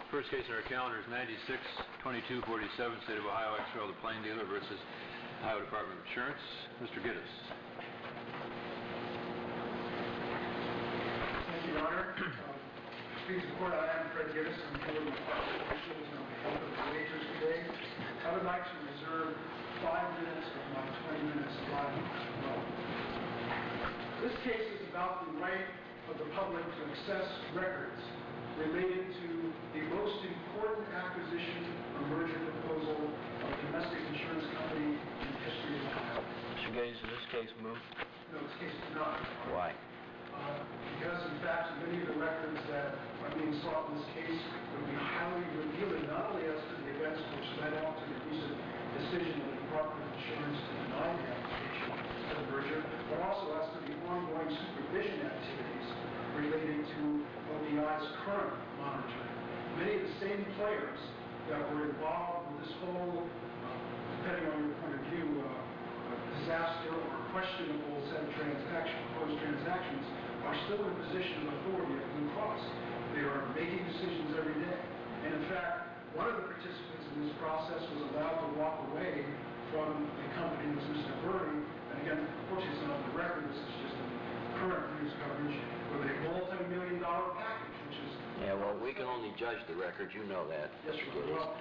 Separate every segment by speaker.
Speaker 1: First case on our calendar is 96-2247, State of Ohio, ex rel. The Plain Dealer versus Ohio Department of Insurance. Mr. Gittes.
Speaker 2: Thank you, Your Honor. Please report, I am Fred Gittes. I'm here with Department officials on behalf of the wagers today. I would like to reserve 5 minutes of my 20 minutes allotted as well. This case is about the right of the public to access records related to the most important acquisition or merger proposal of a domestic insurance company in the history of Ohio.
Speaker 3: Mr. Gates, is this case moved?
Speaker 2: No, this case is not.
Speaker 3: Why?
Speaker 2: Because, in fact, many of the records that are being sought in this case would be highly revealing, not only as to the events which led up to the recent decision of the Department of Insurance to deny the application of the merger, but also as to the ongoing supervision activities relating to ODI's current monitoring. Many of the same players that were involved with this whole, depending on your point of view, disaster or questionable set of proposed transactions are still in a position of authority at Blue Cross. They are making decisions every day. And in fact, one of the participants in this process was allowed to walk away from the company, was Mr. Burry. And again, unfortunately, it's not on the record. This is just in current news coverage with a multi-million-dollar package, which is...
Speaker 3: Yeah, well, we can only judge the record. You know that.
Speaker 2: Yes, sir.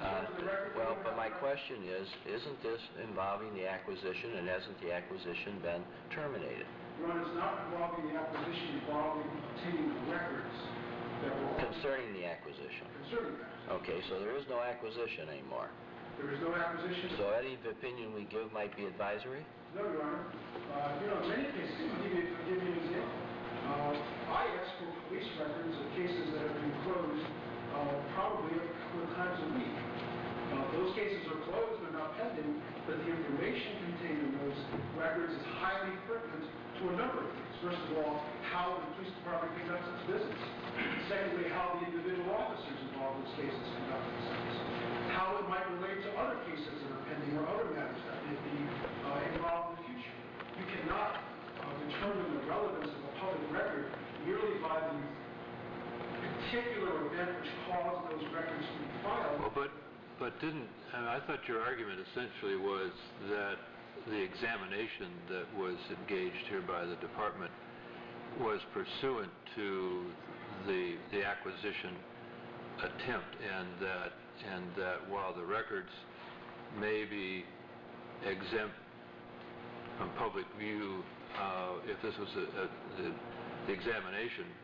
Speaker 3: Well, but my question is, isn't this involving the acquisition, and hasn't the acquisition been terminated?
Speaker 2: Your Honor, it's not involving the acquisition, involving obtaining the records that were...
Speaker 3: Concerning the acquisition?
Speaker 2: Concerning that.
Speaker 3: Okay, so there is no acquisition anymore.
Speaker 2: There is no acquisition.
Speaker 3: So any opinion we give might be advisory?
Speaker 2: No, Your Honor. In many cases, I'll give you an example. I ask for police records of cases that have been closed probably a couple of times a week. Those cases are closed, they're not pending, but the information contained in those records is highly pertinent to a number of things. First of all, how the police department conducts its business. Secondly, how the individual officers involved in those cases conduct themselves. How it might relate to other cases that are pending or other matters that may be involved in the future. You cannot determine the relevance of a public record merely by the particular event which caused those records to be filed.
Speaker 1: Well, but I thought your argument essentially was that the examination that was engaged here by the department was pursuant to the acquisition attempt, and that while the records may be exempt from public view, if this was the examination,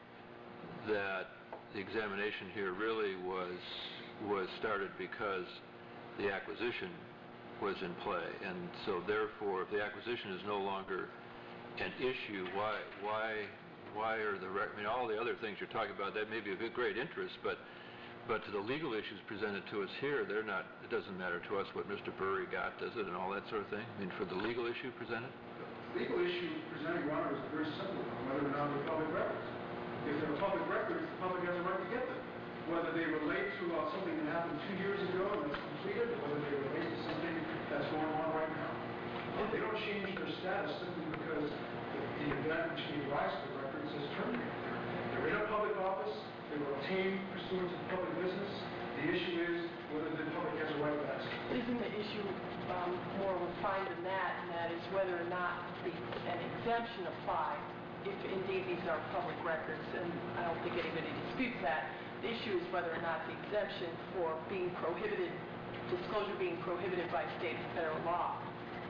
Speaker 1: that the examination here really was started because the acquisition was in play, and so therefore, if the acquisition is no longer an issue, why are the records? I mean, all the other things you're talking about, that may be of great interest, but to the legal issues presented to us here, they're not. It doesn't matter to us what Mr. Burry got, does it, and all that sort of thing. I mean, for the legal issue presented.
Speaker 2: The legal issue presented, Your Honor, is very simple: whether or not they're public records. If they're public records, the public has a right to get them. Whether they relate to something that happened 2 years ago and that's completed, or whether they relate to something that's going on right now. They don't change their status simply because the event which gave rise to the records is terminated. They're in a public office. They were obtained pursuant to public business. The issue is whether the public has a right to access.
Speaker 4: Isn't the issue more refined than that, and that is whether or not an exemption applies if indeed these are public records, and I don't think anybody disputes that. The issue is whether or not the exemption for being prohibited, disclosure being prohibited by state and federal law.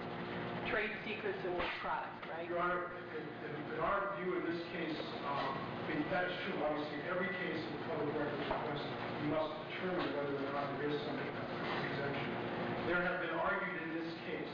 Speaker 4: Trade secrets and work products, right?
Speaker 2: Your Honor, in our view in this case, that is true. Obviously, in every case of public records request, you must determine whether or not there is some exemption. There have been argued in this case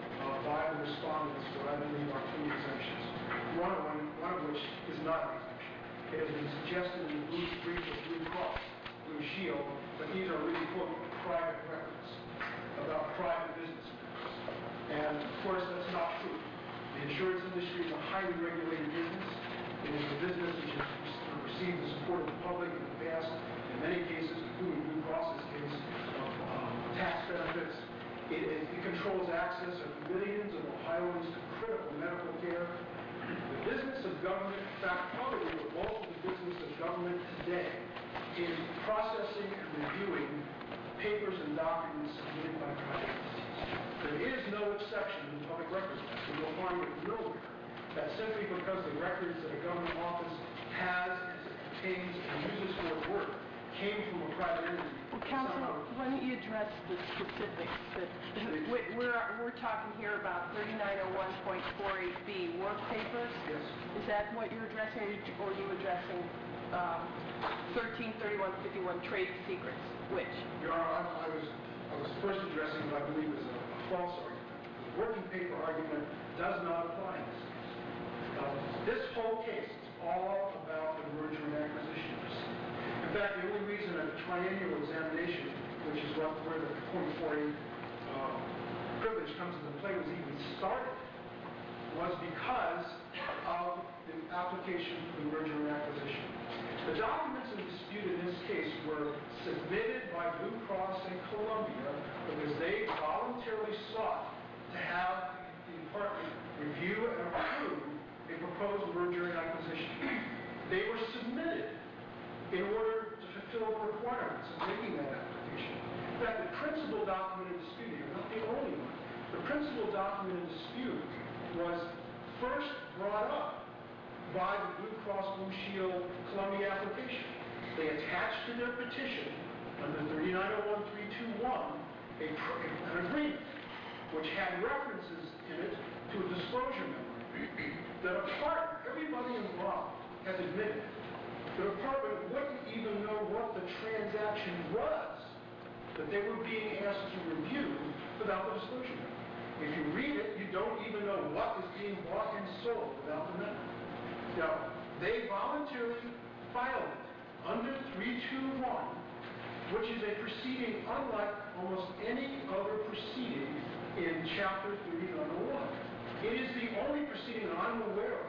Speaker 2: by the respondents what I believe are 2 exemptions. One of which is not an exemption. It has been suggested in the Blue Brief of Blue Cross, Blue Shield, that these are really, quote, private records about private business matters. And, of course, that's not true. The insurance industry is a highly regulated business. It is a business which has received the support of the public in the past, in many cases, including Blue Cross's case, of tax benefits. It controls access of millions of Ohioans to critical medical care. The business of government, in fact, probably the bulk of the business of government today is processing and reviewing papers and documents submitted by private entities. There is no exception in the Public Records Act. You will find it nowhere that simply because the records that a government office has, contains, and uses for its work came from a private entity.
Speaker 4: Well, Counsel, why don't you address the specifics? We're talking here about 3901.48B, work papers?
Speaker 2: Yes.
Speaker 4: Is that what you're addressing, or are you addressing 133151, trade secrets? Which?
Speaker 2: Your Honor, I was first addressing what I believe is a false argument. The working paper argument does not apply in this case. This whole case is all about the merger and acquisition proceeding. In fact, the only reason a triennial examination, which is where the .48 privilege comes into play, was even started, was because of the application for the merger and acquisition. The documents in dispute in this case were submitted by Blue Cross and Columbia because they voluntarily sought to have the department review and approve a proposed merger and acquisition. They were submitted in order to fulfill the requirements of making that application. In fact, the principal document in dispute here, not the only one, the principal document in dispute was first brought up by the Blue Cross Blue Shield Columbia application. They attached to their petition under 3901321 an agreement which had references in it to a disclosure memorandum that everybody involved has admitted the department wouldn't even know what the transaction was that they were being asked to review without the disclosure memorandum. If you read it, you don't even know what is being bought and sold without the memo. Now, they voluntarily filed it under 321, which is a proceeding unlike almost any other proceeding in Chapter 3901. It is the only proceeding that I'm aware of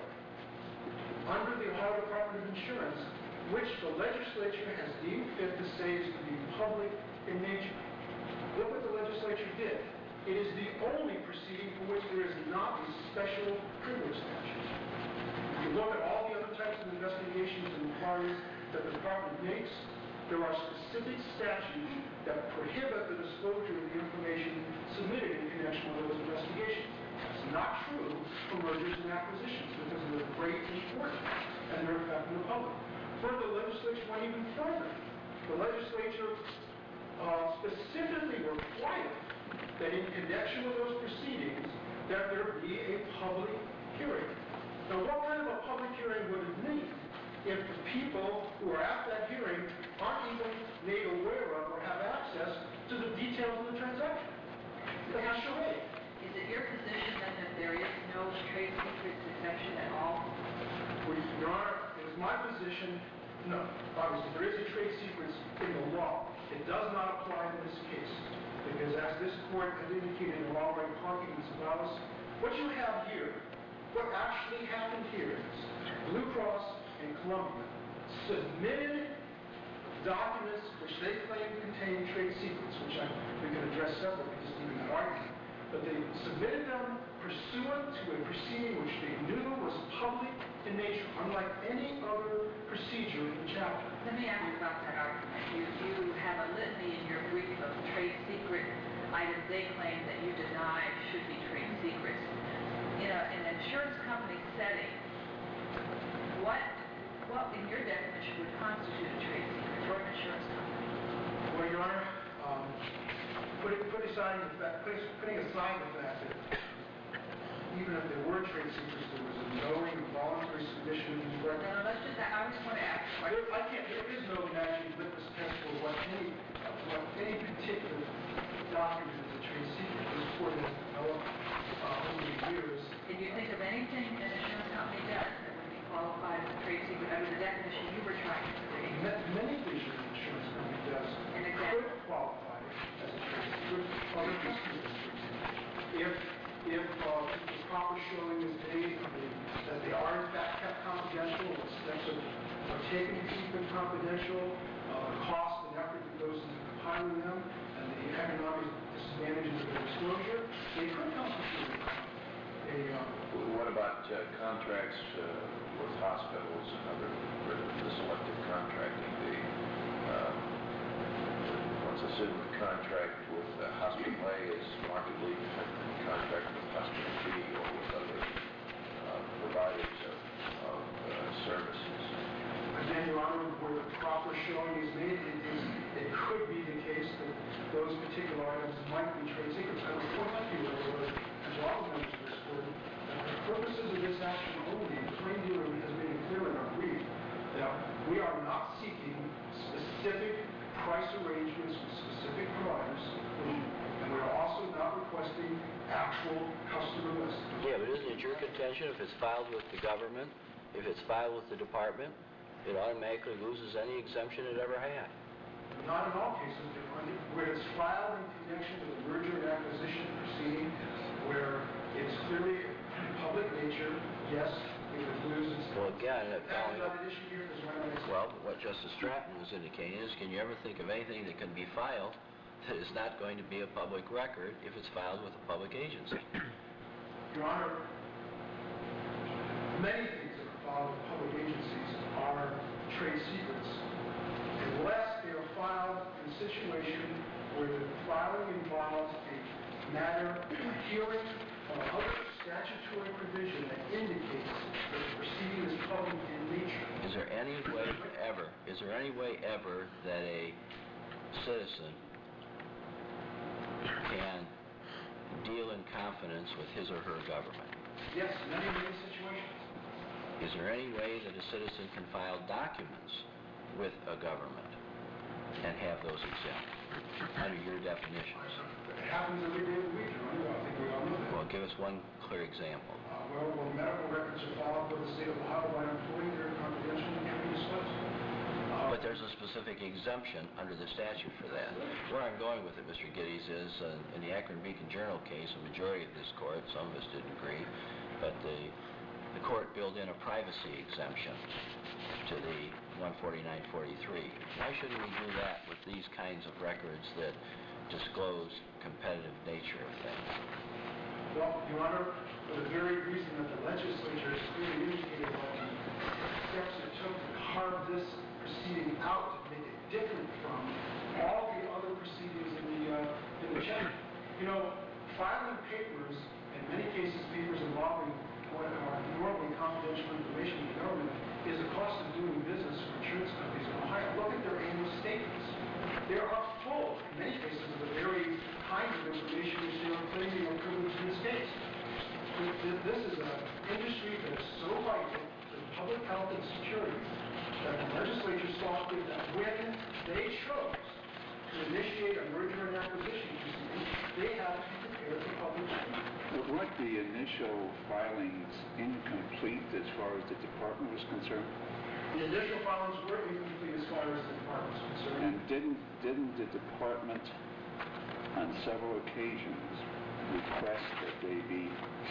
Speaker 2: under the Ohio Department of Insurance which the legislature has deemed fit to say is to be public in nature. Look what the legislature did. It is the only proceeding for which there is not a special privilege statute. If you look at all the other types of investigations and inquiries that the department makes, there are specific statutes that prohibit the disclosure of the information submitted in connection with those investigations. That's not true for mergers and acquisitions because of their great importance and their effect on the public. Further, the legislature went even further. The legislature specifically required that in connection with those proceedings that there be a public hearing. Now, what kind of a public hearing would it mean if the people who are at that hearing aren't even made aware of or have access to the details of the transaction? They have charade.
Speaker 5: Is it your position then that there is no trade secrets exception at all?
Speaker 2: Your Honor, it is my position, no. Obviously, there is a trade secrets in the law. It does not apply in this case. Because as this court has indicated in law right parking and Savalas, what you have here, what actually happened here is Blue Cross and Columbia submitted documents which they claim contain trade secrets, which we can address separately, just even that argument. But they submitted them pursuant to a proceeding which they knew was public in nature, unlike any other procedure in the chapter.
Speaker 5: Let me ask you about that argument. You have a litany in your brief of trade secret items they claim that you deny should be trade secrets. In an insurance company setting, what in your definition would constitute a trade secret for an insurance company?
Speaker 2: Well, Your Honor, putting aside the fact that even if there were trade secrets, there was a knowing and voluntary submission of these records.
Speaker 5: No, let's just, I just want to ask a question.
Speaker 2: There is no magic litmus test for what any particular document is a trade secret. This court has developed over the years.
Speaker 5: Can you think of anything an insurance company does that would be qualified as a trade secret under the definition you were trying to create?
Speaker 2: Many things an insurance company does could qualify as a trade secret. Other customers, for example. If the proper showing is made that they are in fact kept confidential, or steps are taken to keep them confidential, the cost and effort that goes into compiling them, and the economic disadvantages of their disclosure, they could constitute
Speaker 3: What about contracts with hospitals and other selective contracting? contract with Hospital A is markedly different than the contract with Hospital B or with other providers of services.
Speaker 2: Again, Your Honor, where the proper showing is made, it could be the case that those particular items might be trade secrets. I would point out to you, as all members of this court, that for purposes of this action only, the plain dealer has made it clear in our brief that we are not seeking specific price arrangements with specific providers, and we are also not requesting actual customer lists.
Speaker 3: Yeah, but isn't it your contention if it's filed with the government, if it's filed with the department, it automatically loses any exemption it ever had?
Speaker 2: Not in all cases, Your Honor. Where it's filed in connection with a merger and acquisition proceeding, where it's clearly public nature, yes, it would lose its...
Speaker 3: Well, again,
Speaker 2: That's not an issue here, because when I said...
Speaker 3: well, what Justice Stratton was indicating is, can you ever think of anything that can be filed that is not going to be a public record if it's filed with a public agency?
Speaker 2: Your Honor, many things that are filed with public agencies are trade secrets, unless they are filed in a situation where the filing involves a matter, a hearing, or other statutory provision that indicates that the proceeding is public in nature.
Speaker 3: Is there any way ever that a citizen can deal in confidence with his or her government?
Speaker 2: Yes, many situations.
Speaker 3: Is there any way that a citizen can file documents with a government and have those exempt under your definitions?
Speaker 2: It happens every day of the week, Your Honor. I think we all know that.
Speaker 3: Well, give us one clear example.
Speaker 2: When medical records are filed with the state of Ohio by an employee, they're confidential and can't be disclosed.
Speaker 3: But there's a specific exemption under the statute for that. Where I'm going with it, Mr. Giddies, is in the Akron Beacon Journal case, a majority of this court, some of us didn't agree, but the court built in a privacy exemption to the 14943. Why shouldn't we do that with these kinds of records that disclose competitive nature of things?
Speaker 2: Well, Your Honor, for the very reason that the legislature has clearly indicated that the steps it took to carve this proceeding out to make it different from all the other proceedings in the check. You know, filing papers, in many cases papers involving what are normally confidential information to the government, is a cost of doing business for insurance companies in Ohio. Look at their annual statements. They are full, in many cases, of the very kinds of information which they are claiming are privileged in the states. This is an industry that is so vital to public health and security that the legislature saw fit that when they chose to initiate a merger and acquisition proceeding, they have to be prepared for public scrutiny.
Speaker 6: But weren't the initial filings incomplete as far as the department was concerned?
Speaker 2: The initial filings were incomplete as far as the department is concerned.
Speaker 6: And didn't the department on several occasions request that they be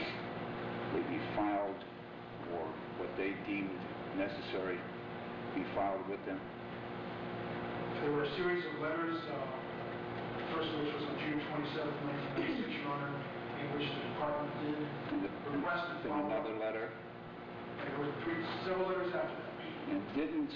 Speaker 6: filed, or what they deemed necessary be filed with them?
Speaker 2: There were a series of letters, the first of which was on June 27, 1996, Your Honor, in which the department did request to file
Speaker 6: another letter?
Speaker 2: And there were several letters after that.
Speaker 6: And didn't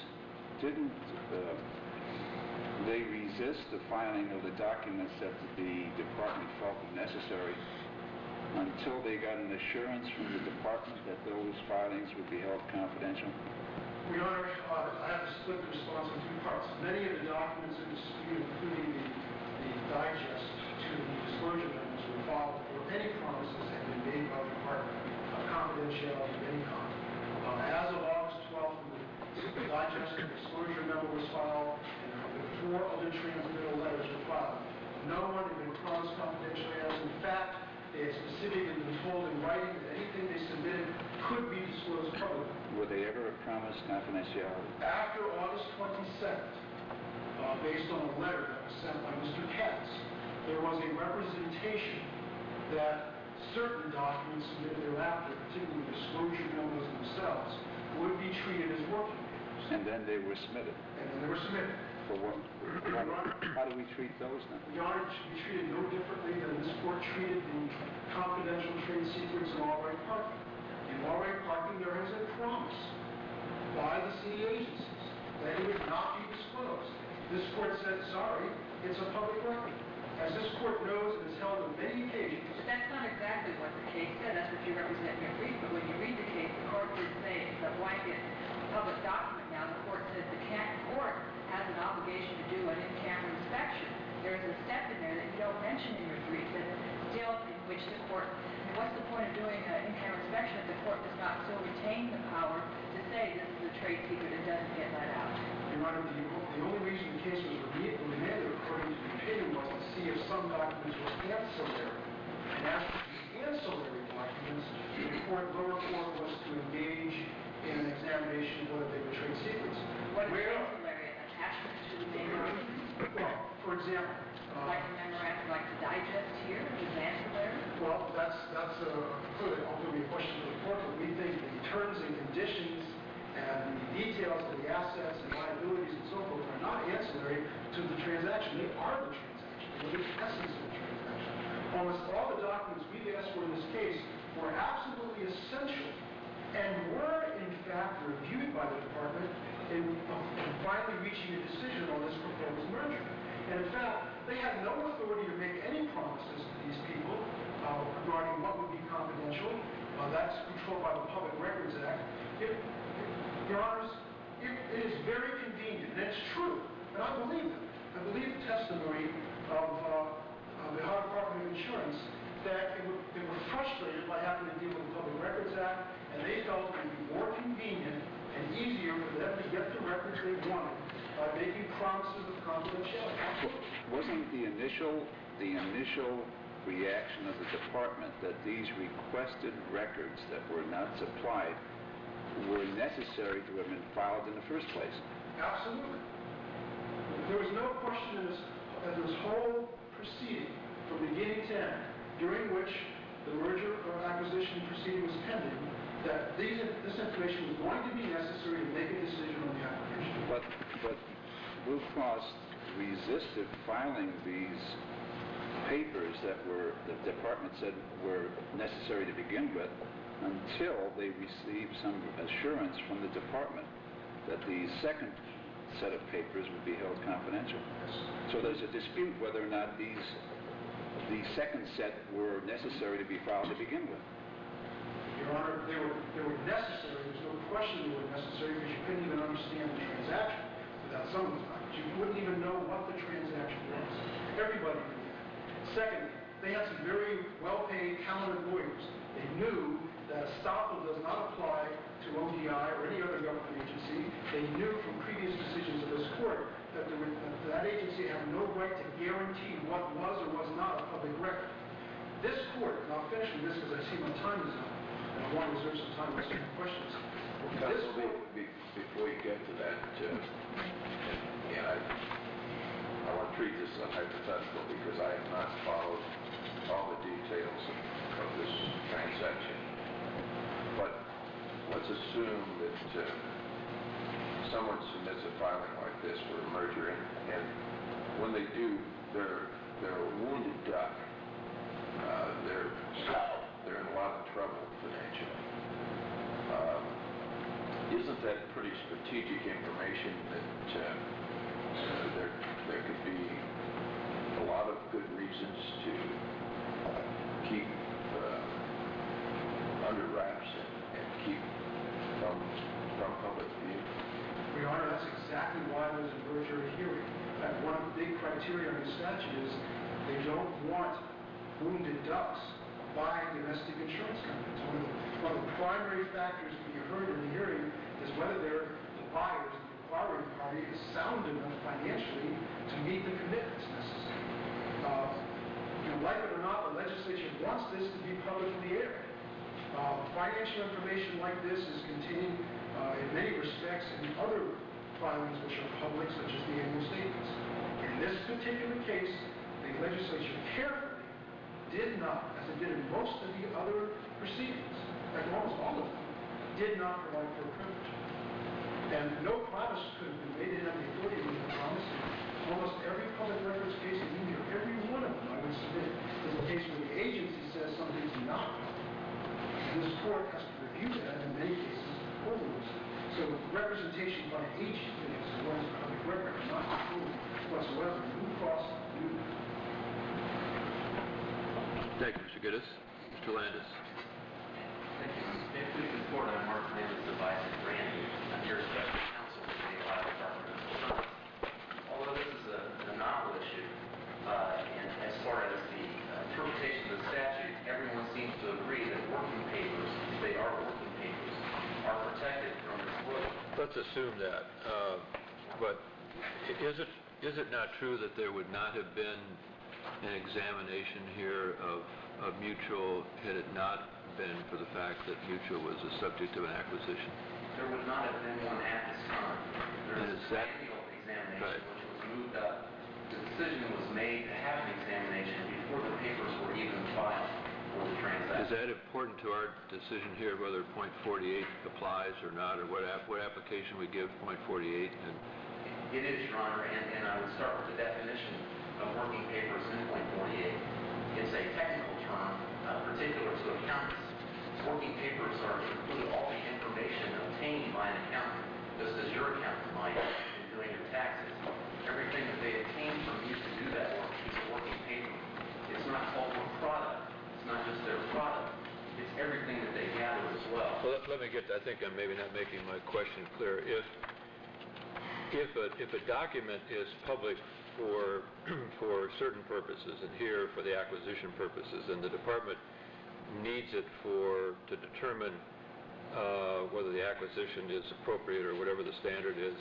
Speaker 6: they resist the filing of the documents that the department felt were necessary until they got an assurance from the department that those filings would be held confidential?
Speaker 2: Your Honor, I have to split the response in two parts. Many of the documents in dispute, including the digest to the disclosure memos, were filed before any promises had been made by the department of confidentiality of any kind. As of August 12th, the digest and disclosure memo was filed, and before other transmittal letters were filed. No one had been promised confidentiality, as in fact, they had specifically been told in writing that anything they submitted could be disclosed publicly.
Speaker 6: Were they ever promised confidentiality?
Speaker 2: After August 22nd, based on a letter that was sent by Mr. Katz, there was a representation that certain documents submitted thereafter, particularly disclosure memos themselves, would be treated as working papers.
Speaker 6: And then they were submitted?
Speaker 2: And then they were submitted.
Speaker 6: For what? How do we treat those then?
Speaker 2: Your Honor, it should be treated no differently than this court treated the confidential trade secrets in all-right parking. In all-right parking, there is a promise by the city agencies that it would not be disclosed. This court said, sorry, it's a public record. As this court knows and has held on many occasions.
Speaker 5: But that's not exactly what the case said. That's what you represent in your brief. But when you read the case, the court did say it's a blanket public document. Now, the court said the court has an obligation to do an in-camera inspection. There is a step in there that you don't mention in your brief that still in which the court, what's the point of doing an in-camera inspection if the court does not still retain the power to say this is a trade secret and doesn't get let out?
Speaker 2: Your Honor, the only reason the case was remanded, according to the opinion, was to see if some documents were ancillary. And as to the ancillary documents, the lower court was to engage in an examination of whether they were trade secrets.
Speaker 5: What is ancillary? An attachment to the main document?
Speaker 2: Well, for example...
Speaker 5: like a memorandum, like the digest here, is ancillary?
Speaker 2: Well, that's ultimately a question for the court, but we think the terms and conditions and the details of the assets and liabilities and so forth are not ancillary to the transaction. They are the transaction. They're the essence of the transaction. Almost all the documents we've asked for in this case were absolutely essential and were, in fact, reviewed by the department in finally reaching a decision on this proposed merger. And in fact, they had no authority to make any promises to these people regarding what would be confidential. That's controlled by the Public Records Act. Your Honors, it is very convenient, and it's true, and I believe them. I believe the testimony of the Ohio Department of Insurance that they were frustrated by having to deal with the Public Records Act, and they felt it would be more convenient and easier for them to get the records they wanted by making promises of confidentiality.
Speaker 6: Wasn't the initial reaction of the department that these requested records that were not supplied were necessary to have been filed in the first place?
Speaker 2: Absolutely. There was no question in this whole proceeding, from beginning to end, during which the merger or acquisition proceeding was pending, that this information was going to be necessary to make a decision on the application.
Speaker 6: But Blue Cross resisted filing these papers that the department said were necessary to begin with until they received some assurance from the department that the second set of papers would be held confidential. So there's a dispute whether or not the second set were necessary to be filed to begin with.
Speaker 2: Your Honor, they were necessary. There's no question they were necessary because you couldn't even understand the transaction without some of those documents. You wouldn't even know what the transaction was. Everybody knew that. Secondly, they had some very well-paid, talented lawyers. They knew that estoppel does not apply to ODI or any other government agency. They knew from previous decisions of this court that that agency had no right to guarantee what was or was not a public record. This court, and I'll finish with this because I see my time is up, and I want to reserve some time to answer your questions.
Speaker 7: Before you get to that, I want to treat this as a hypothetical because I have not followed all the details of this transaction. But let's assume that someone submits a filing like this for a merger, and when they do, they're a wounded duck. They're in a lot of trouble financially. Isn't that pretty strategic information that there could be a lot of good reasons to keep under wraps and keep from public view?
Speaker 2: Your Honor, that's exactly why there's a merger hearing. One of the big criteria of the statute is they don't want wounded ducks buying domestic insurance companies. One of the primary factors to be heard in the hearing is whether the buyers, the acquiring party, is sound enough financially to meet the commitments necessary. Like it or not, the legislature wants this to be publicly aired. Financial information like this is contained in many respects in other filings which are public, such as the annual statements. In this particular case, the legislature carefully did not, as it did in most of the other proceedings, like almost all of them, did not provide for a privilege. And no promise could have been made. They didn't have the authority to make a promise. Almost every public records case in India, every one of them, I would submit, is a case where the agency says something's not public. And this court has to review that, in many cases, overrules it. So representation by an agency as well as a public record are not fully
Speaker 1: Thank you, Mr. Gittes. Mr. Landis.
Speaker 8: Thank you. May it please the Court, I'm Mark Landis of Isaac Randy. I'm your special counsel for the Ohio Department of Insurance. Although this is a novel issue, and as far as the interpretation of the statute, everyone seems to agree that working papers, if they are working papers, are protected from disclosure.
Speaker 1: Let's assume that. But is it not true that there would not have been an examination here of Mutual had it not been for the fact that Mutual was a subject of an acquisition?
Speaker 8: There would not have been one at this time. There
Speaker 1: And
Speaker 8: was
Speaker 1: is
Speaker 8: a
Speaker 1: that-
Speaker 8: annual examination
Speaker 1: Right.
Speaker 8: which was moved up. The decision was made to have an examination before the papers were even filed for the transaction.
Speaker 1: Is that important to our decision here, whether .48 applies or not, or what application we give .48? And
Speaker 8: It is, Your Honor, and I would start with the definition of working papers in .48. It's a technical term particular to accountants. Working papers are to include all the information obtained by an accountant, just as your accountant might in doing your taxes. Everything that they obtain from you to do that work is a working paper. It's not called a product. It's not just their product. It's everything that they gather as well.
Speaker 1: well, let me get. I think I'm maybe not making my question clear. If a document is public for certain purposes, and here for the acquisition purposes, and the department needs it to determine whether the acquisition is appropriate or whatever the standard is,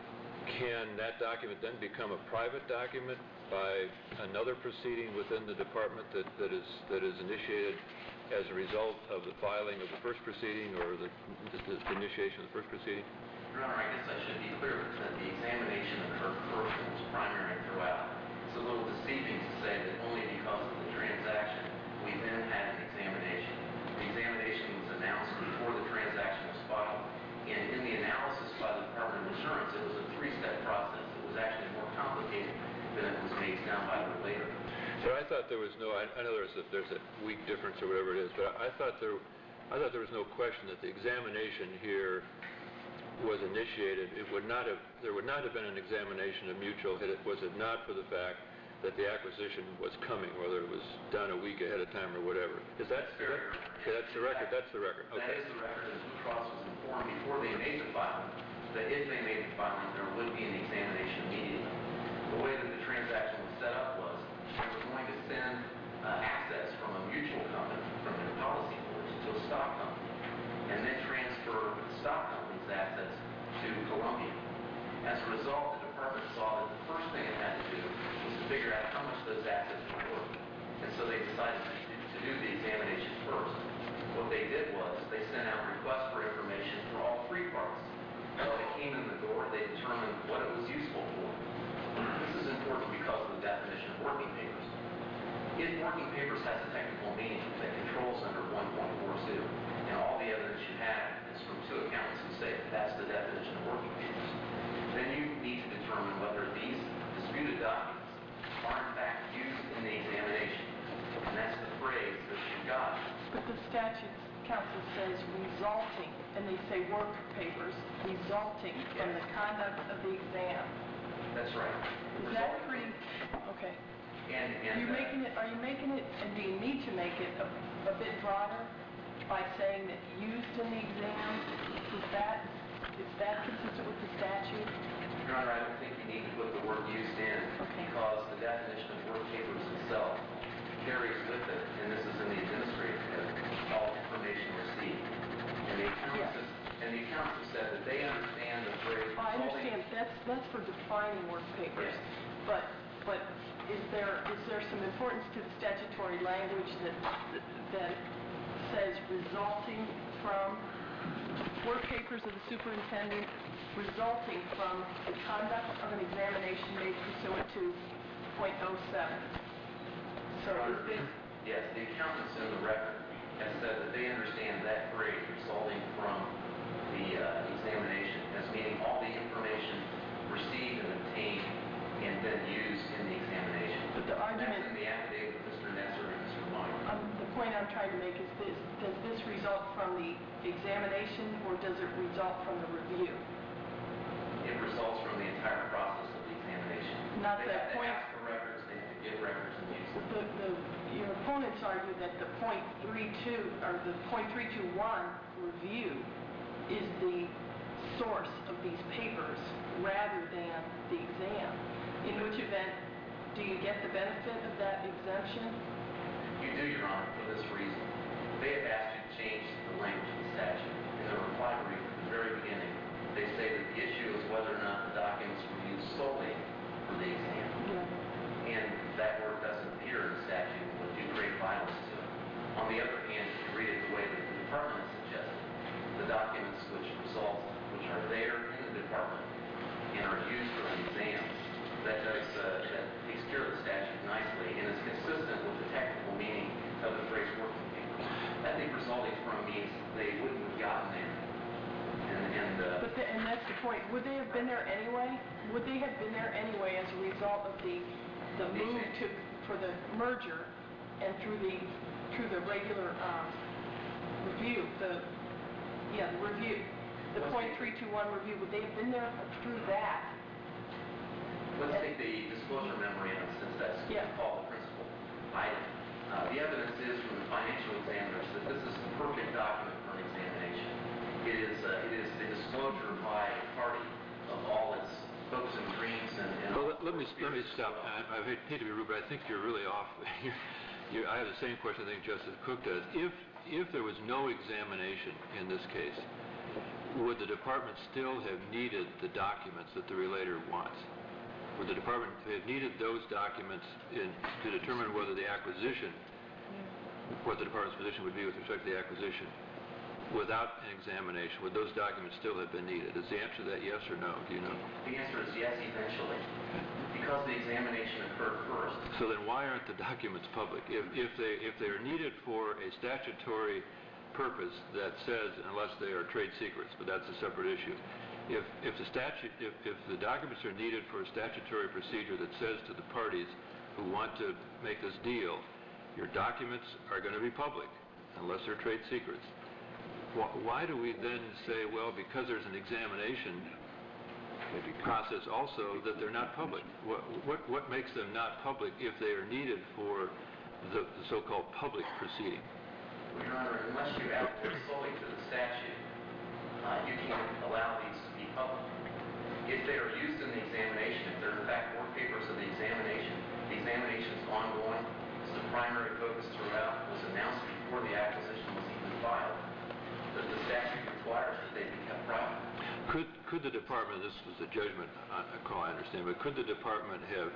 Speaker 1: can that document then become a private document by another proceeding within the department that is initiated as a result of the filing of the first proceeding or the initiation of the first proceeding?
Speaker 8: Your Honor, I guess I should be clear that the examination occurred first and was primary throughout. It's a little deceiving to say that only because of the transaction we then had an examination. The examination was announced before the transaction was filed, and in the analysis by the Department of Insurance, it was a three-step process. It was actually more complicated than it was made sound by the later.
Speaker 1: So I thought there was no. I know there's a weak difference or whatever it is, but I thought there was no question that the examination here was initiated. There would not have been an examination of Mutual was it not for the fact that the acquisition was coming, whether it was done a week ahead of time or whatever. Is that
Speaker 8: fair?
Speaker 1: Okay, that's the record. That's the record.
Speaker 8: That
Speaker 1: Okay.
Speaker 8: is the record, and Blue Cross was informed before they made the filing that if they made the filing, there would be an examination immediately. The way that the transaction was set up was they were going to send assets from a mutual company, from their policy holders, to a stock company, and then transfer the stock company's assets to Columbia. As a result, the department saw that the first thing it had to do was to figure out how much those assets were worth. And so they decided to do the examination first. What they did was they sent out requests for information for all three parts. When they came in the door, they determined what it was useful for. This is important because of the definition of working papers. If working papers has a technical meaning that controls under 1.42, and all the evidence you have is from two accountants who say that that's the definition of working papers, then you need to determine whether these disputed documents are in fact used in the examination. And that's the phrase that you got.
Speaker 4: But the statute council says resulting, and they say work papers, resulting from the conduct of the exam.
Speaker 8: That's right.
Speaker 4: Is that pretty, okay.
Speaker 8: And
Speaker 4: Are you making it, and do you need to make it a bit broader by saying that used in the exam? Is that consistent with the statute?
Speaker 8: Your Honor, I don't think you need to put the word used in because the definition of work papers itself carries with it, and this is in the administrative code, all information received. And the accountants have said that they understand the phrase.
Speaker 4: I understand that's for defining work papers.
Speaker 8: Yes.
Speaker 4: But is there some importance to the statutory language that says resulting from work papers of the superintendent resulting from the conduct of an examination made pursuant to .07? So is this...
Speaker 8: Yes, the accountants in the record have said that they understand that phrase resulting from the examination as meaning all the information received and obtained and then used in the examination.
Speaker 4: But the argument...
Speaker 8: That's in the affidavit of Mr. Nesser and Mr. Meyer.
Speaker 4: The point I'm trying to make is this: does this result from the examination or does it result from the review?
Speaker 8: It results from the entire process of the examination.
Speaker 4: Not
Speaker 8: They
Speaker 4: the
Speaker 8: have to
Speaker 4: point,
Speaker 8: ask for records, they have to get records and use them.
Speaker 4: your opponents argue that the .32, or the .321 review is the source of these papers rather than the exam. In which event, do you get the benefit of that exemption?
Speaker 8: You do, Your Honor, for this reason. They have asked you to change the language of the statute. In the reply brief at the very beginning, they say that the issue is whether or not the documents were used solely for the exam. And that word doesn't appear in the statute and would do great violence to it. On the other hand, if you read it the way that the department has suggested, the documents which are there in the department and are used for the exams, that takes care of the statute nicely and is consistent with the technical meaning of the phrase working papers. I think resulting from means they wouldn't have gotten there.
Speaker 4: And that's the point. Would they have been there anyway? Would they have been there anyway as a result of the move for the merger and through the regular review, the review, the .321 review? Would they have been there through that?
Speaker 8: Let's take the disclosure memorandum, since that's called the principal item. The evidence is from the financial examiners that this is the perfect document for an examination. It is the disclosure by a party of all its hopes and dreams and
Speaker 1: well, let me stop. I hate to be rude, but I think you're really off. I have the same question I think Justice Cook does. If there was no examination in this case, would the department still have needed the documents that the relator wants? Would the department have needed those documents to determine whether the acquisition, what the department's position would be with respect to the acquisition, without an examination? Would those documents still have been needed? Is the answer to that yes or no? Do you know?
Speaker 8: The answer is yes, eventually, because the examination occurred first.
Speaker 1: So then why aren't the documents public? If they are needed for a statutory purpose that says, unless they are trade secrets, but that's a separate issue. If the documents are needed for a statutory procedure that says to the parties who want to make this deal, your documents are going to be public, unless they're trade secrets. Why do we then say, well, because there's an examination process also, that they're not public? What makes them not public if they are needed for the so-called public proceeding?
Speaker 8: Well, Your Honor, unless you add solely to the statute, you can't allow these to be public. If they are used in the examination, if they're in fact work papers of the examination is ongoing, it's the primary focus throughout, was announced before the acquisition was even filed, that the statute requires that they be kept private.
Speaker 1: Could the department, this was a judgment call, I understand, but could the department have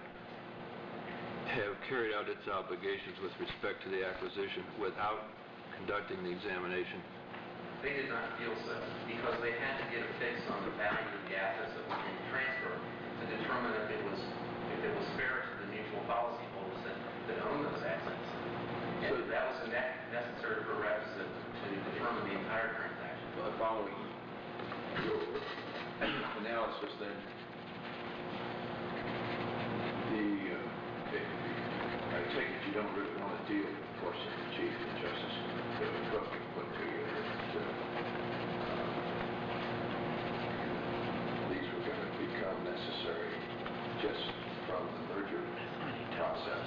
Speaker 1: carried out its obligations with respect to the acquisition without conducting the examination?
Speaker 8: They did not feel so, because they had to get a fix on the value of the assets that were being transferred to determine if it was fair to the mutual policyholders that own those assets. And so that was a necessary prerequisite to determine the entire transaction.
Speaker 7: Following your analysis, then, I take it you don't really want to deal, of course, with the Chief Justice Cook put to you that these were going to become necessary just from the merger process.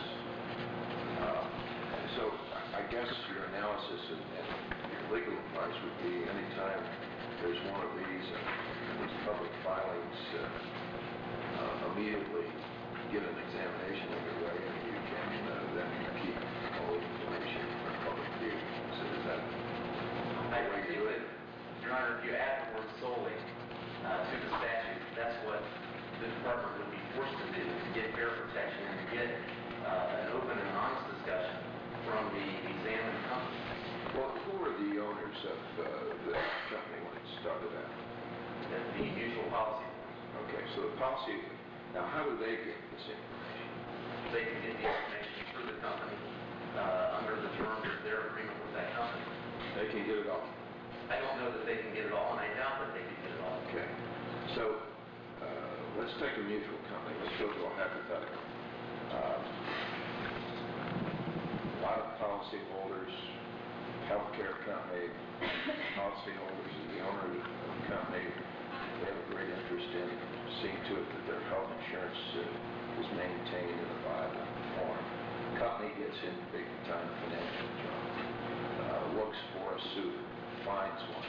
Speaker 7: So I guess your analysis and your legal advice would be anytime there's one of these public filings, immediately get an examination underway, and you can then keep all the information for public view. So is that
Speaker 8: I think that, Your Honor, if you add the word solely to the statute, that's what the department would be forced to do to get fair protection and to get an open and honest discussion from the examining company.
Speaker 7: Well, who were the owners of the company when it started out?
Speaker 8: The mutual policy.
Speaker 7: Okay, so the policy, now how do they get this information?
Speaker 8: They can get the information through the company under the terms of their agreement with that company.
Speaker 7: They can get it all?
Speaker 8: I don't know that they can get it all, and I doubt that they can get it all.
Speaker 7: Okay. So let's take a mutual company. Let's go to a hypothetical. A lot of policyholders, healthcare company, policyholders, the owner of the company, they have a great interest in seeing to it that their health insurance is maintained in a viable form. The company gets in big-time financial trouble, looks for a suit, finds one,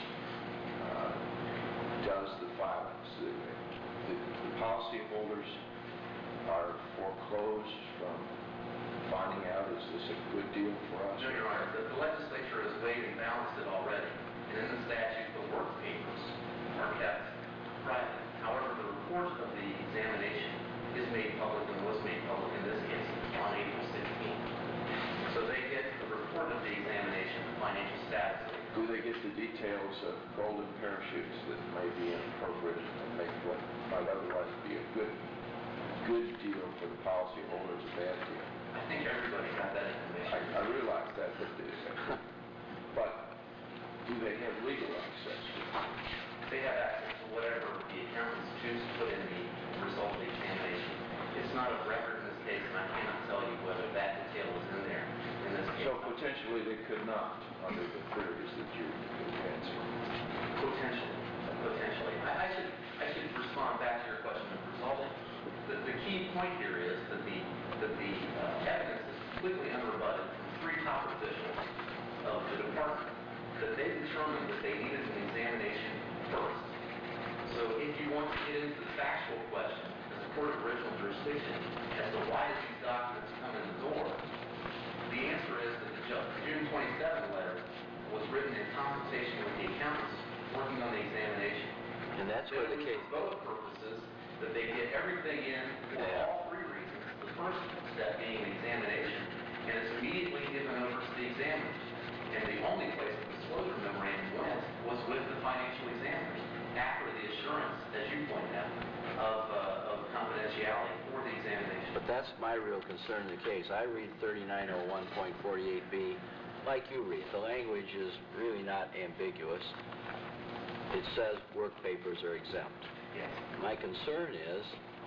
Speaker 7: does the filings. The policyholders are foreclosed from finding out, is this a good deal for us?
Speaker 8: No, Your Honor, the legislature has weighed and balanced it already. And in the statute, the work papers are kept private. However, the report of the examination is made public and was made public in this case on April 16th. So they get the report of the examination, the financial status.
Speaker 7: Do they get the details of golden parachutes that may be inappropriate and make what might otherwise be a good deal for the policyholders a bad deal?
Speaker 8: I think everybody got that information.
Speaker 7: I realize that, but do they have legal access to it?
Speaker 8: They have access to whatever the accountants choose to put in the result of the examination. It's not a record in this case, and I cannot tell you whether that detail is in there in this case.
Speaker 7: So potentially they could not, under the theories that you're advancing.
Speaker 8: Potentially. I should respond back to your question of resolving. The key point here is that the evidence is completely unrebutted from three top officials of the department that they determined that they needed an examination first. So if you want to get into the factual question as a court of original jurisdiction as to why did these documents come in the door, the answer is that the June 27 letter was written in consultation with the accountants working on the examination.
Speaker 3: And that's where the case...
Speaker 8: For both purposes, that they get everything in for all three reasons. The first step being an examination, and it's immediately given over to the examiner. And the only place the disclosure memorandum went was with the financial examiners after the assurance, as you pointed out, of confidentiality for the examination.
Speaker 3: But that's my real concern in the case. I read 3901.48b like you read. The language is really not ambiguous. It says work papers are exempt.
Speaker 8: Yes.
Speaker 3: My concern is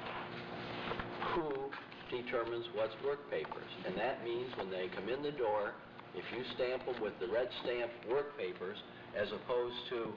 Speaker 3: who determines what's work papers? And that means when they come in the door, if you stamp them with the red stamp work papers as opposed to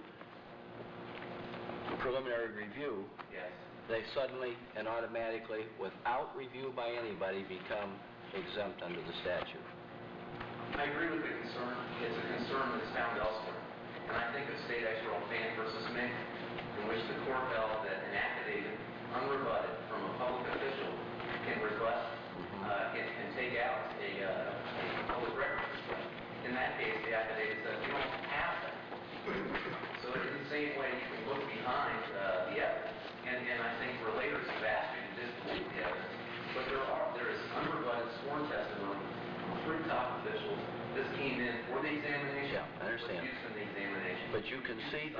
Speaker 3: preliminary review,
Speaker 8: Yes.
Speaker 3: they suddenly and automatically, without review by anybody, become exempt under the statute.
Speaker 8: I agree with the concern. It's a concern that's found elsewhere. And I think of State Ex Rel. Fan versus Mink, in which the court held that an affidavit unrebutted from a public official can request, can take out a public record request. In that case, the affidavit says you don't have that. So in the same way, you can look behind the evidence. And I think relators have asked you to disbelieve the evidence. But there is unrebutted sworn testimony from three top officials. This came in for the examination.
Speaker 3: Yeah, I understand.
Speaker 8: Was used in the examination.
Speaker 3: But you concede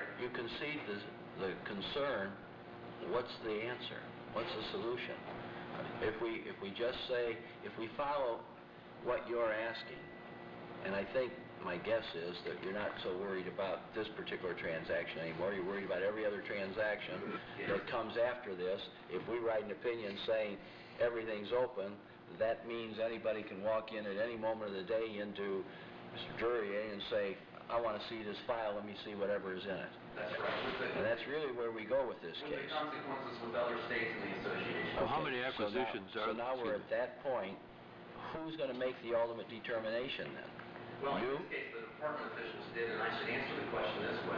Speaker 3: the concern. What's the answer? What's the solution? If we just say, if we follow what you're asking, and I think my guess is that you're not so worried about this particular transaction anymore. You're worried about every other transaction that comes after this. If we write an opinion saying everything's open, that means anybody can walk in at any moment of the day into Mr. Duryea and say, I want to see this file, let me see whatever is in it.
Speaker 8: That's right.
Speaker 3: And that's really where we go with this
Speaker 8: With
Speaker 3: case.
Speaker 8: the consequences with other states in the association.
Speaker 1: Well, how many acquisitions
Speaker 3: so now we're at that point. Who's going to make the ultimate determination then?
Speaker 8: Well,
Speaker 3: You?
Speaker 8: in this case, the department officials did, and I should answer the question this way.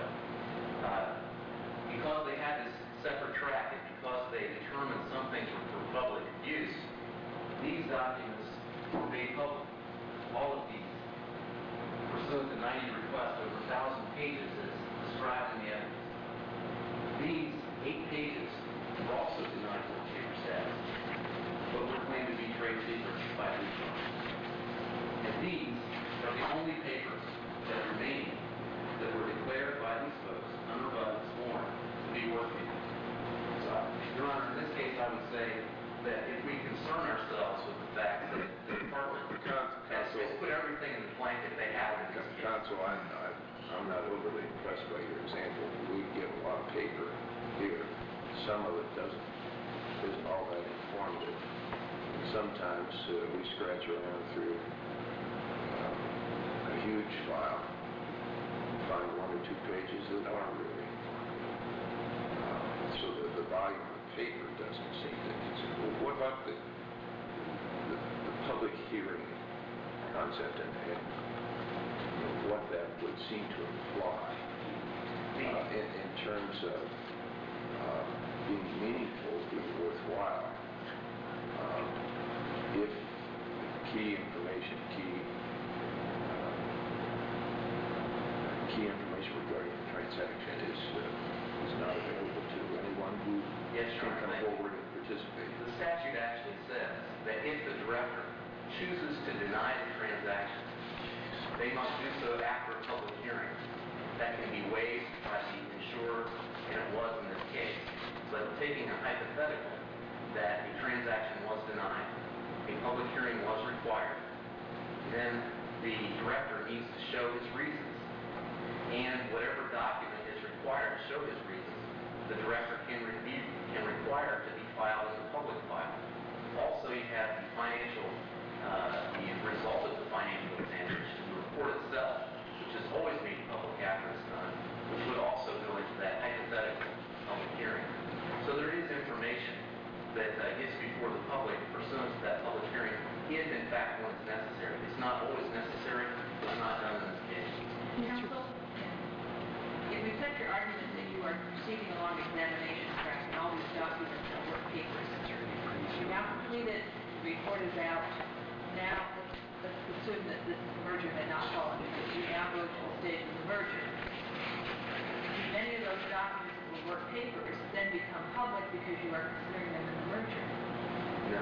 Speaker 8: Because they had this separate track, and because they determined some things were for public use, these documents were made public. All of these, pursuant to 90 requests, over 1,000 pages as described in the evidence. These 8 pages were also denied work paper status, but were claimed to be trade secrets by these firms. And these are the only papers that remain that were declared by these folks, unrebutted, sworn, to be work papers. So, Your Honor, in this case, I would say that if we concern ourselves with the fact that the department has put everything in the blanket they have in this case.
Speaker 7: Counsel, I'm not overly impressed by your example. We get a lot of paper here. Some of it isn't all that informative. And sometimes we scratch around through a huge file and find 1 or 2 pages that are really informative. So the volume of paper doesn't seem to consider. What about the public hearing concept and what that would seem to imply in terms of being meaningful, being worthwhile, if key information regarding the transaction is not available to anyone who can come forward and participate.
Speaker 8: The statute actually says that if the director chooses to deny the transaction, they must do so after a public hearing. That can be waived by the insurer, and it was in this case. But taking a hypothetical that the transaction was denied, a public hearing was required, then the director needs to show his reasons. And whatever document is required to show his reasons, the director can require to be filed in the public file. Also, you have the result of the financial examination, the report itself, which is always made public after it's done, which would also go into that hypothetical public hearing. So there is information that gets before the public pursuant to that public hearing if, in fact, when it's necessary. It's not always necessary. It's not done in this case.
Speaker 5: Counsel, if we accept your argument that you are proceeding along examination track and all these documents and work papers, you now completed, the report is out, now let's assume that this merger may not fall under this. You now go to the stage of the merger. Many of those documents that were work papers then become public because you are considering them in the merger.
Speaker 8: No.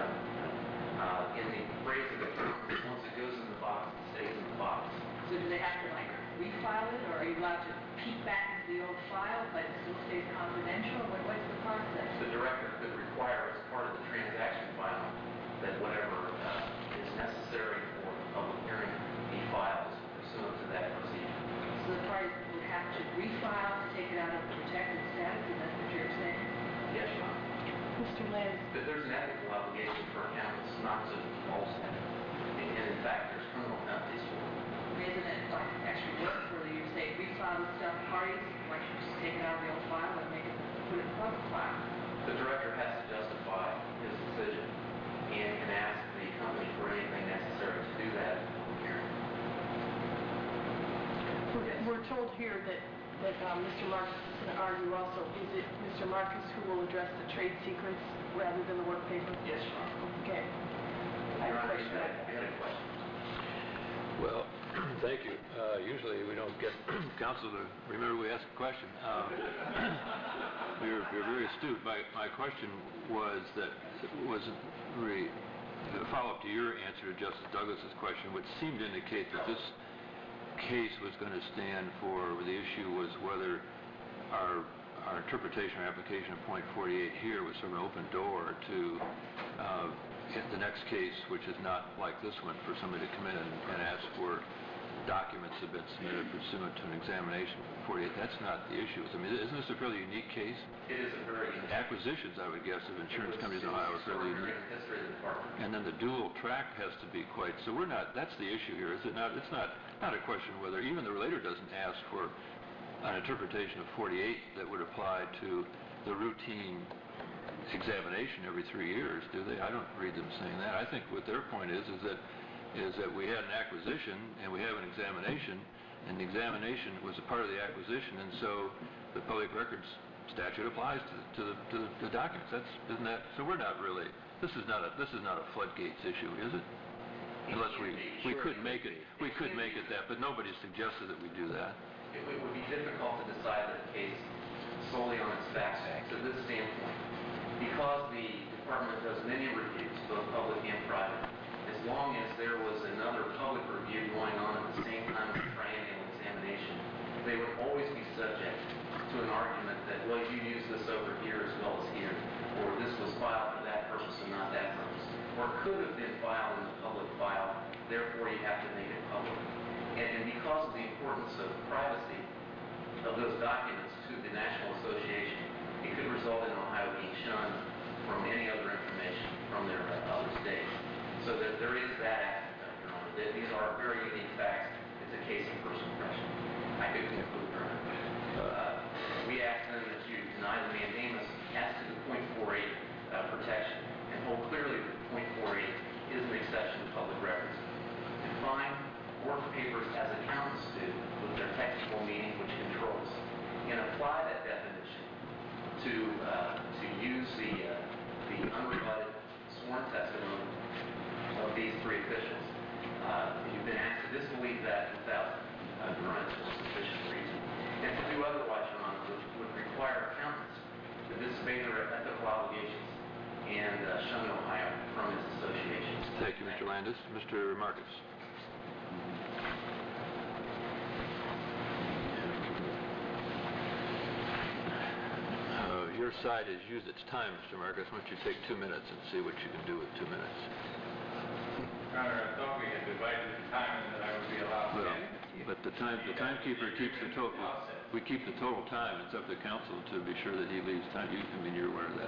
Speaker 8: In the phrase of the term, once it goes in the box, it stays in the box.
Speaker 5: So do they have to refile it, or are you allowed to peek back into the old file but it still stays confidential? What's the process?
Speaker 8: The director could require as part of the transaction filing that whatever is necessary for the public hearing be filed pursuant to that procedure.
Speaker 5: So the parties would have to refile to take it out of protected status, and that's what you're saying?
Speaker 8: Yes, Your Honor.
Speaker 4: Mr. Lynn.
Speaker 8: But there's an ethical obligation for accountants not to false that. And in fact, there's criminal penalties for it.
Speaker 5: Isn't it like extra work where you say refile the stuff parties, why don't you just take it out of the old file and make it, put it in the public file?
Speaker 8: The director has to justify his decision and can ask the company for anything necessary to do that at the public hearing.
Speaker 4: We're told here that Mr. Marcus is going to argue also. Is it Mr. Marcus who will address the trade secrets rather than the work paper?
Speaker 8: Yes, Your Honor.
Speaker 4: Okay.
Speaker 8: Your Honor, you had a question.
Speaker 1: Well, thank you. Usually we don't get counsel to remember we asked a question. You're very astute. My question was really a follow-up to your answer to Justice Douglas's question, which seemed to indicate that this case was going to stand for, the issue was whether our interpretation or application of point 48 here was sort of an open door to the next case, which is not like this one, for somebody to come in and ask for documents that have been submitted pursuant to an examination of 48. That's not the issue. I mean, isn't this a fairly unique case?
Speaker 8: It is a very unique case.
Speaker 1: Acquisitions, I would guess, of insurance companies in Ohio are fairly unique. And then the dual track has to be quite, so we're not, that's the issue here, is it not? It's not a question whether, even the relator doesn't ask for an interpretation of 48 that would apply to the routine examination every 3 years, do they? I don't read them saying that. I think what their point is that we had an acquisition and we have an examination, and the examination was a part of the acquisition, and so the public records statute applies to the documents. Isn't that? So we're not really. This is not a floodgates issue, is it? Unless we could make it that, but nobody suggested that we do that.
Speaker 8: It would be difficult to decide the case solely on its facts to this standpoint. Because the department does many reviews, both public and private, as long as there was another public review going on at the same time as the triennial examination, they would always be subject to an argument that, well, you used this over here as well as here, or this was filed for that purpose and not that purpose, or could have been filed in the public file, therefore you have to make it public. And because of the importance of privacy of those documents to the National Association, it could result in Ohio being shunned from any other information from their other states. So that there is that aspect of it, Your Honor. These are very unique facts. It's a case of first impression. I could conclude, Your Honor. We ask then that you deny the mandamus as to the .48 protection and hold clearly that .48 is an exception to public records. Define work papers as accountants do with their technical meaning, which controls, and apply that definition to use the unrebutted sworn testimony of these three officials. You've been asked to disbelieve that without current or sufficient reason. And to do otherwise, Your Honor, would require accountants to disobey their ethical obligations and shun Ohio from its associations.
Speaker 1: Thank you, Mr. Landis. Mr. Marcus. Your side has used its time, Mr. Marcus. Why don't you take 2 minutes and see what you can do with 2 minutes?
Speaker 9: Your Honor, I thought we had divided the time and that I would be allowed to.
Speaker 1: Well, but the timekeeper keeps the total. We keep the total time. It's up to counsel to be sure that he leaves time. You're aware of that.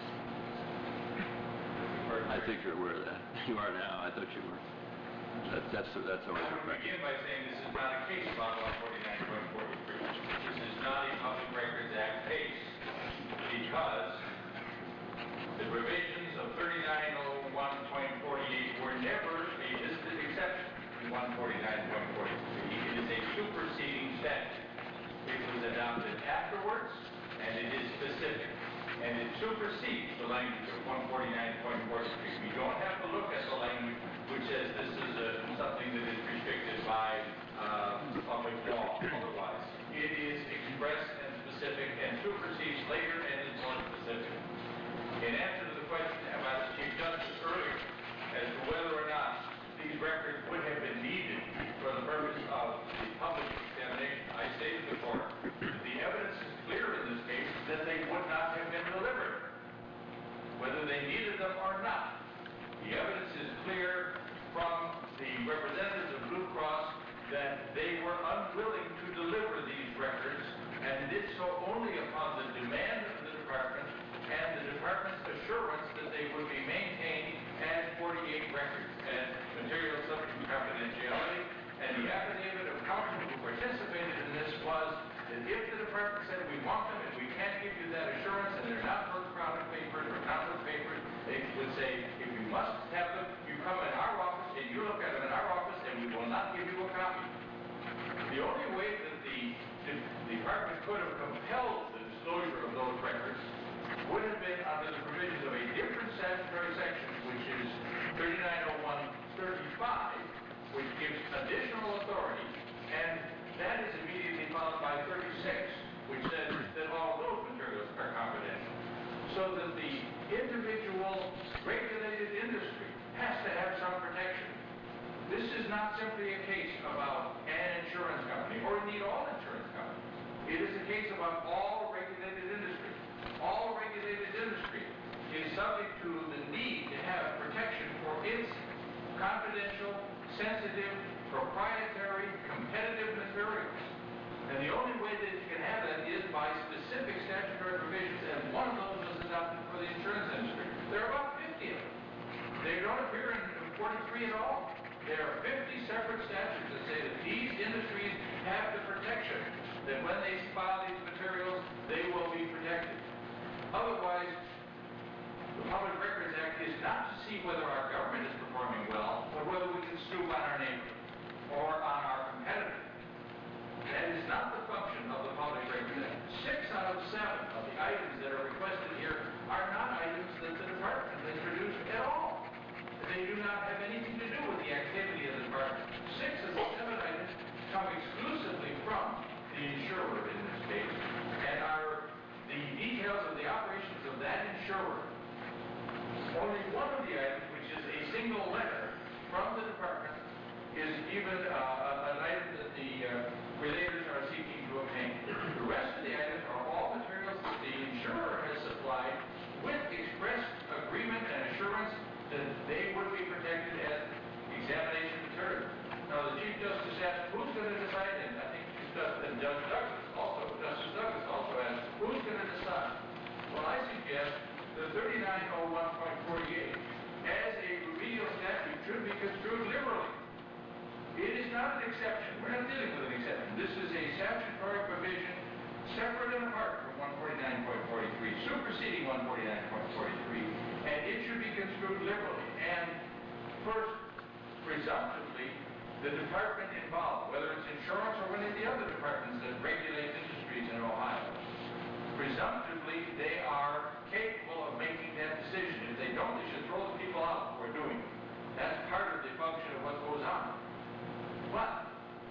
Speaker 1: I think you're aware of that. You are now. I thought you were. That's always
Speaker 9: I
Speaker 1: your
Speaker 9: would
Speaker 1: practice.
Speaker 9: begin by saying this is not a case about 149.43. This is not a Public Records Act case because the provisions of 3901.48 were never a listed exception in 149.43. It is a superseding statute. It was adopted afterwards, and it is specific. And it supersedes the language of 149.43. We don't have to look at the language which says this is something that is restricted by public law. Otherwise, it is expressed and specific and supersedes later and is more specific. In answer to the question about the Chief Justice earlier as to whether or not these records would have been needed for the purpose of the public examination, I say to the court that the evidence is clear in this case that they would not have been delivered, whether they needed them or not. The evidence is clear from the representatives of Blue Cross that they were unwilling to deliver these records and did so only upon the demand of the department and the department's assurance that they would be maintained as 48 records and material subject to confidentiality. And the affidavit of counsel who participated in this was that if the department said we want them and we can't give you that assurance and they're not electronic papers or countless papers, they would say, if you must have them, you come in our office and you look at them in our office and we will not give you a copy. The only way that the department could have compelled the disclosure of those records would have been under the provisions of a different statutory section, which is 3901.35, which gives additional authority, and that is immediately followed by 36, which says that all of those materials are confidential. So that the individual regulated industry has to have some protection. This is not simply a case about an insurance company, or indeed all insurance companies. It is a case about all regulated industry. All regulated industry is subject to the need to have protection for its confidential, sensitive, proprietary, competitive materials. And the only way that you can have that is by specific statutory provisions, and one of those was adopted for the insurance industry. There are about 50 of them. They don't appear in 43 at all. There are 50 separate statutes that say that these industries have the protection, that when they file these materials, they will be protected. Otherwise, the Public Records Act is not to see whether our government is performing well, but whether we can snoop on our neighbor or on our competitor. That is not the function of the Public Records Act. 6 out of 7 of the items that are requested here are not items that the department has produced at all. They do not have anything to do with the activity of the department. 6 of the 7 items come exclusively from the insurer in this case, and are the details of the operations of that insurer. Only one of the items, which is a single letter from the department, is even an item that the relators are seeking to obtain. The rest of the items are all materials that the insurer has supplied with express agreement and assurance that they would be protected as examination material. Now, the Chief Justice asked, who's going to decide? And I think Justice Douglas also asked, who's going to decide? Well, I suggest that 3901.48 as a remedial statute should be construed liberally. It is not an exception. We're not dealing with an exception. This is a statutory provision separate and apart from 149.43, superseding 149.43, and it should be construed liberally. And first, presumptively, the department involved, whether it's insurance or one of the other departments that regulate industries in Ohio, presumptively, they are capable of making that decision. If they don't, they should throw the people out who are doing it. That's part of the function of what goes on. But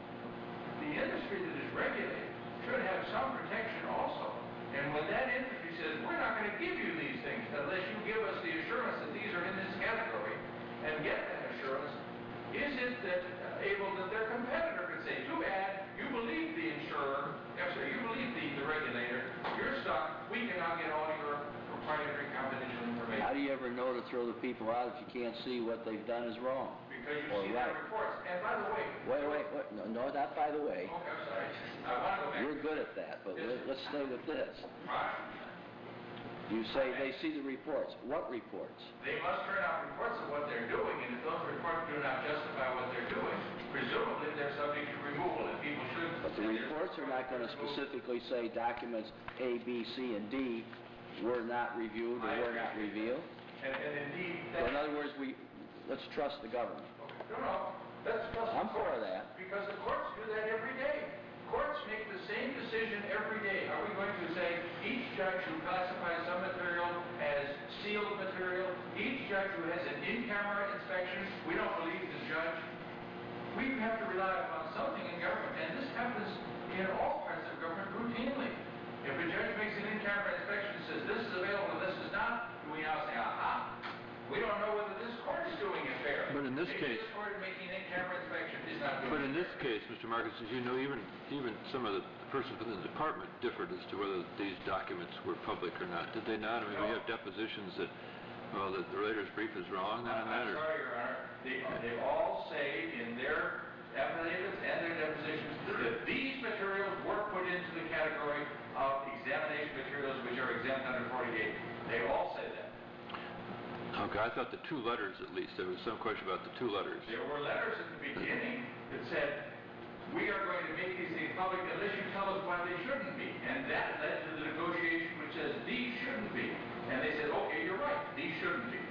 Speaker 9: the industry that is regulated should have some protection also. And when that industry says, we're not going to give you these things unless you give us the assurance that these are in this category, and get that assurance, is it that able that their competitor could say, too bad, you believe the insurer, you believe the regulator, you're stuck, we can now get all your proprietary confidential information.
Speaker 3: How do you ever know to throw the people out if you can't see what they've done is wrong?
Speaker 9: Because you
Speaker 3: Or
Speaker 9: see
Speaker 3: right.
Speaker 9: their reports. And by the way...
Speaker 3: Wait. No, not by the way.
Speaker 9: Okay, I'm sorry. I want to go back.
Speaker 3: You're good at that, but let's stay with this.
Speaker 9: Right.
Speaker 3: You say they see the reports. What reports?
Speaker 9: They must turn out reports of what they're doing, and if those reports do not justify what they're doing, presumably they're subject to removal, and people should...
Speaker 3: But the reports are not going to specifically say documents A, B, C, and D were not reviewed or were not revealed.
Speaker 9: And indeed...
Speaker 3: So in other words, let's trust the government.
Speaker 9: No. Let's trust
Speaker 3: I'm
Speaker 9: the courts.
Speaker 3: for that.
Speaker 9: Because the courts do that every day. Courts make the same decision every day. Are we going to say each judge who classifies some material as sealed material, each judge who has an in-camera inspection, we don't believe the judge? We have to rely upon something in government, and this happens in all parts of government routinely. If a judge makes an in-camera inspection and says this is available and this is not, do we now say, aha, we don't know whether this court is doing it fair.
Speaker 1: But in this
Speaker 9: Maybe
Speaker 1: case...
Speaker 9: this court making an in-camera inspection is not doing it
Speaker 1: But in this
Speaker 9: fair.
Speaker 1: case, Mr. Marcus, as you know, even some of the persons within the department differed as to whether these documents were public or not. Did they not? I mean, we have depositions that, well, that the relator's brief is wrong then on that?
Speaker 9: I'm sorry, Your Honor. They all say in their affidavits and their depositions that these materials were put into the category of examination materials which are exempt under 48. They all say that.
Speaker 1: Okay, I thought the two letters, at least, there was some question about the two letters.
Speaker 9: There were letters at the beginning that said, we are going to make these things public unless you tell us why they shouldn't be. And that led to the negotiation which says these shouldn't be. And they said, okay, you're right, these shouldn't be.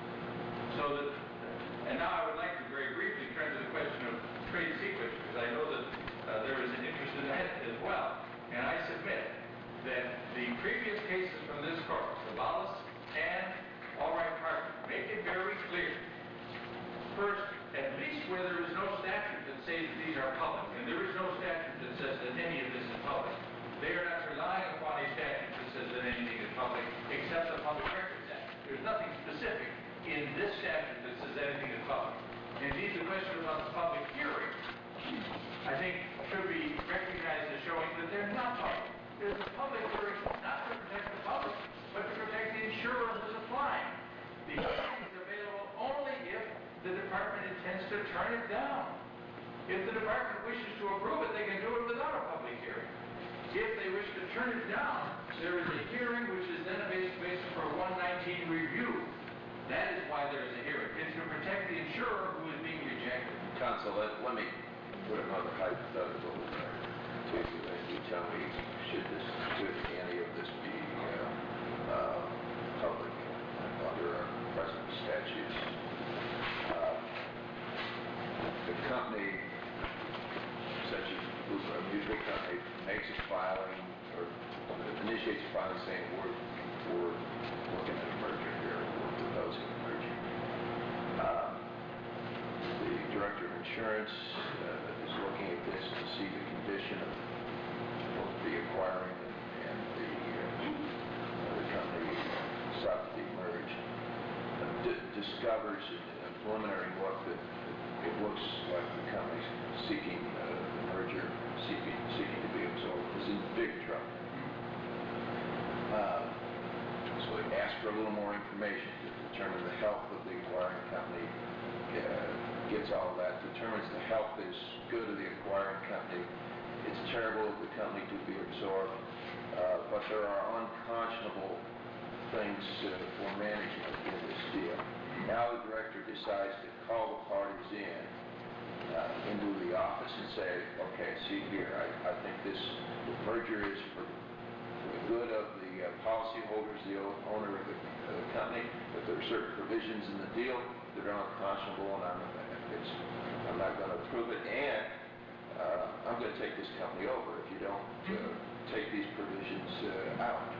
Speaker 9: So that, and now I would like to very briefly turn to the question of trade secrets, because I know that there is an interest in that as well. And I submit that the previous cases from this court, Savalas and Albright Parker, make it very clear. First, at least where there is no statute that says that these are public, and there is no statute that says that any of this is public, they are not relying upon a statute that says that anything is public, except the Public Records Act. There's nothing specific in this statute that says anything is public. Indeed, the question about the public hearing, I think, should be recognized as showing that they're not public. There's a public hearing not to protect the public, but to protect the insurer who's applying. The hearing is available only if the department intends to turn it down. If the department wishes to approve it, they can do it without a public hearing. If they wish to turn it down, there is a hearing which is then a basis for a 119 review. That is why there is a hearing. It's to protect the insurer who is being rejected.
Speaker 7: Counsel, let me put another hypothetical to you, and you tell me, should any of this be public under our present statutes? The company, such as a mutual company, makes a filing or initiates a filing saying we're looking at a merger here, we're proposing a merger. The director of insurance is looking at this to see the condition of both the acquiring and the company sought to be merged. Discovers in a preliminary look that it looks like the company's seeking the merger, seeking to be absorbed, is in big trouble. So they ask for a little more information to determine the health of the acquiring company, gets all of that, determines the health is good of the acquiring company. It's terrible of the company to be absorbed, but there are unconscionable things for management in this deal. Now the director decides to call the parties in into the office and say, okay, see here, I think this merger is for the good of the policyholders, the owner of the company, that there are certain provisions in the deal that are unconscionable, and I'm not going to approve it, and I'm going to take this company over if you don't take these provisions out.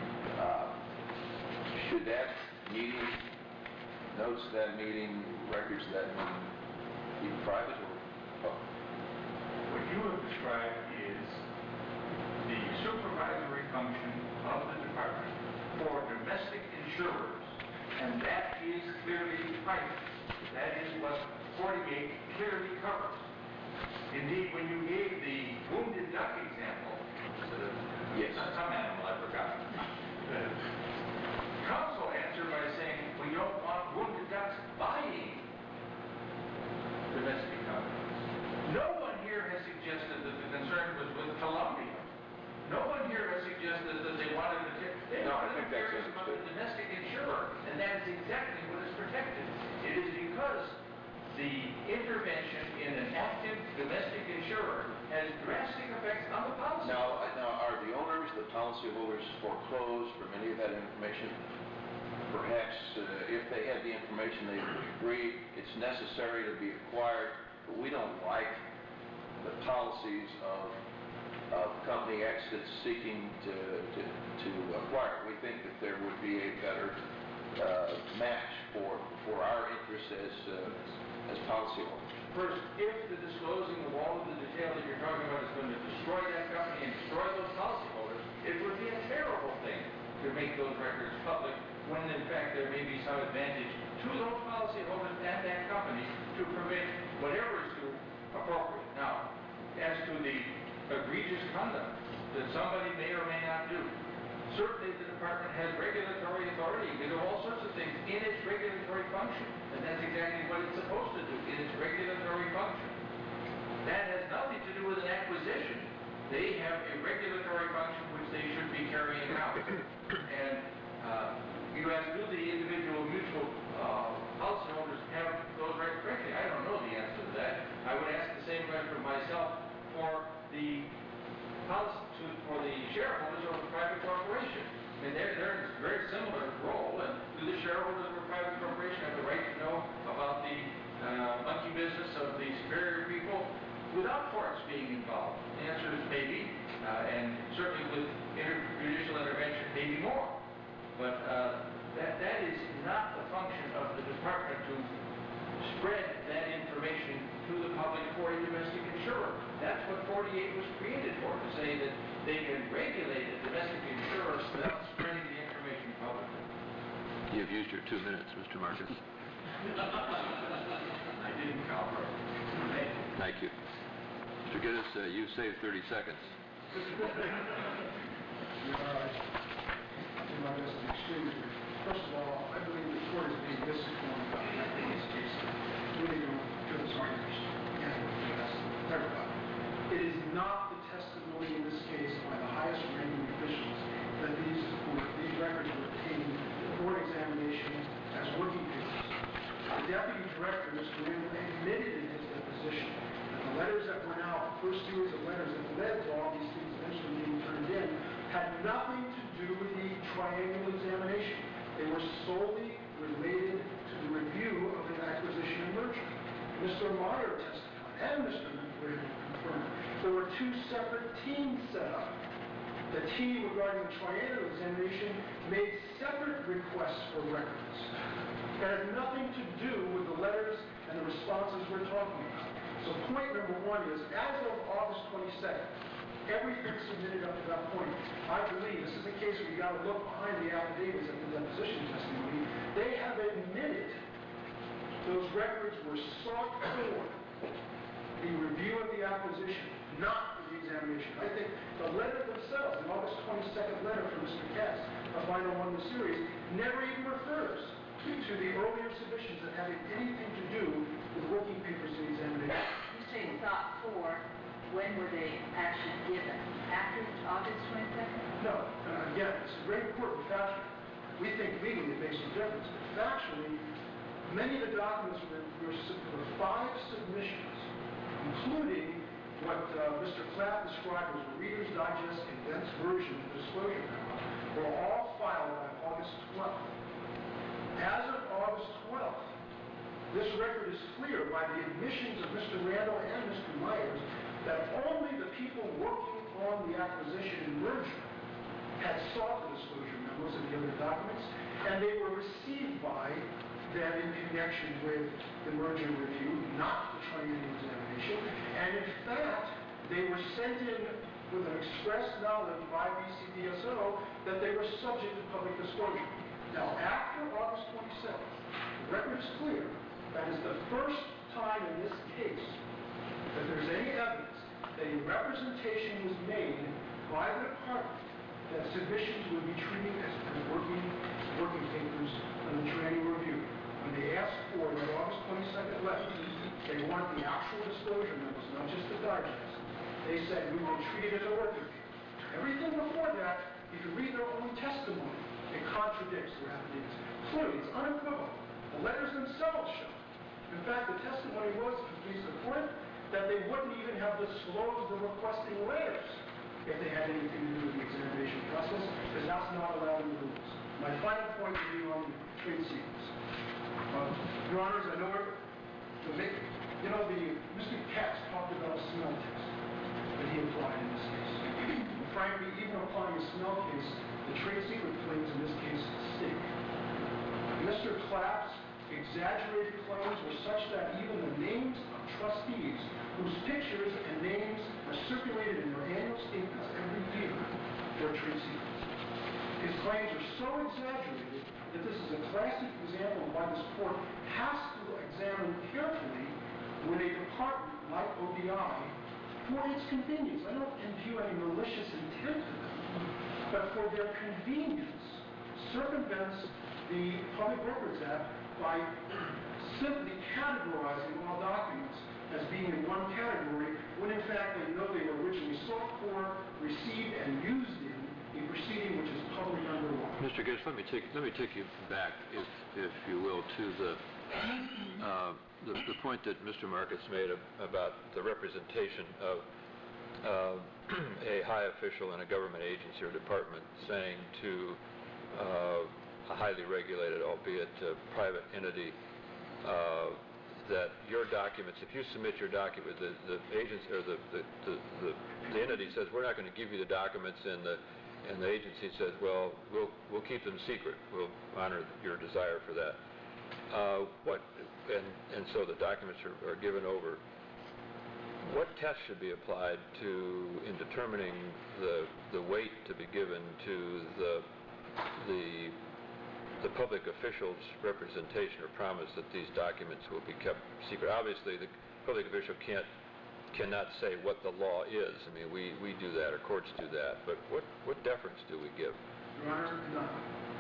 Speaker 7: Should that meeting, notes of that meeting, records of that meeting be private or public?
Speaker 9: What you have described is the supervisory function of the department for domestic insurers, and that is clearly private. That is what 48 clearly covers. Indeed, when you gave the wounded duck example,
Speaker 7: Yes.
Speaker 9: Some animal I forgot. Counsel answered by saying, we don't want wounded ducks buying domestic companies. No one here has suggested that the concern was with Columbia. No one here has suggested that they wanted to
Speaker 7: No, I think that's
Speaker 9: about the
Speaker 7: understood.
Speaker 9: domestic insurer, and that is exactly what is protected. It is because the intervention in an active domestic insurer has drastic effects on the policy.
Speaker 7: Now, are the owners, the policyholders, foreclosed from any of that information? Perhaps if they had the information, they would agree it's necessary to be acquired, but we don't like the policies of company X that's seeking to acquire. We think that there would be a better match for our interests as policyholders.
Speaker 9: First, if the disclosing of all of the detail that you're talking about is going to destroy that company and destroy those policyholders, it would be a terrible thing to make those records public when in fact there may be some advantage to those policyholders and that company to permit whatever is too appropriate. Now, as to the egregious conduct that somebody may or may not do, certainly the department has regulatory authority to do all sorts of things in its regulatory function, and that's exactly what it's supposed to do in its regulatory function. That has nothing to do with an acquisition. They have a regulatory function which they should be carrying out. And you ask, do the individual mutual policyholders have those records? Frankly, I don't know the answer to that. I would ask the same question of myself for the shareholders of a private corporation. I mean, they're in a very similar role. And do the shareholders of a private corporation have the right to know about the monkey business of the superior people without courts being involved? The answer is maybe, and certainly with judicial intervention, maybe more. But that is not the function of the department to spread that information to the public for a domestic insurer. That's what 48 was created for, to say that they can regulate a domestic insurer without spreading the information publicly.
Speaker 1: You've used your 2 minutes, Mr. Marcus.
Speaker 9: I didn't count right.
Speaker 1: Thank you. Mr. Gittes, you saved 30 seconds.
Speaker 2: Your Honor, I'll do my best to be extremely brief. First of all, I believe the court is being misinformed about the this case. Really don't feel this argument. Everybody. It is not the testimony in this case by the highest ranking officials that these records were obtained for examination as working papers. The deputy director, Mr. Randall, admitted in his deposition that the letters that went out, the first series of letters that led to all these things eventually being turned in, had nothing to do with the triangle examination. They were solely related to the review of the acquisition and merger. Mr. Meyer testified, and Mr. Randall confirmed, there were two separate teams set up. The team regarding the triangle examination made separate requests for records. It had nothing to do with the letters and the responses we're talking about. So point number one is, as of August 22nd, everything submitted up to that point, I believe, this is a case where you got to look behind the affidavits and the deposition testimony, they have admitted those records were sought for the review of the acquisition, not for the examination. I think the letter themselves, the August 22nd letter from Mr. Katz, a final one in the series, never even refers to the earlier submissions that having anything to do with working papers in the examination.
Speaker 5: You say sought for, when were they actually given? After August 22nd?
Speaker 2: No. Again, this is very important factually. We think legally it makes no difference, but factually, many of the documents were 5 submissions including what Mr. Clapp described as a Reader's Digest condensed version of the disclosure memo, were all filed by August 12th. As of August 12th, this record is clear by the admissions of Mr. Randall and Mr. Myers that only the people working on the acquisition and merger had sought the disclosure memos and the other documents, and they were received by them in connection with the merger review, not the triennial examination. And in fact, they were sent in with an express knowledge by BCDSO that they were subject to public disclosure. Now, after August 27th, the record is clear. That is the first time in this case that there's any evidence that a representation was made by the department that submissions would be treated as working papers on the triennial review. When they asked for the August 22nd letter, they want the actual disclosure memos, not just the digest. They said we will treat it as a working paper. Everything before that, if you read their own testimony, it contradicts their affidavits. Clearly, it's unequivocal. The letters themselves show. In fact, the testimony was, if you please the court, that they wouldn't even have disclosed the requesting letters if they had anything to do with the examination process, because that's not allowed in the rules. My final point would be on trade secrets. Your Honors, I know Mr. Katz talked about a smell test that he applied in this case. And frankly, even applying a smell case, the trade secret claims in this case stink. Mr. Clapp's exaggerated claims were such that even the names of trustees whose pictures and names are circulated in their annual statements every year were trade secrets. His claims are so exaggerated that this is a classic example of why this court has to examine carefully when a department like ODI, for its convenience, I don't impute any malicious intent to them, but for their convenience, circumvents the Public Records Act by simply categorizing all documents as being in one category, when in fact they know they were originally sought for, received, and used in a proceeding which is public under law.
Speaker 1: Mr. Gibbs, let me take you back, if you will, to the point that Mr. Marcus made about the representation of a high official in a government agency or department saying to a highly regulated, albeit private entity, that your documents, if you submit your document, the agency or the entity says we're not going to give you the documents, and the agency says, well, we'll keep them secret. We'll honor your desire for that. And so the documents are given over. What test should be applied in determining the weight to be given to the public official's representation or promise that these documents will be kept secret? Obviously, the public official cannot say what the law is. I mean, we do that, or courts do that. But what deference do we give?
Speaker 2: Your Honor, none.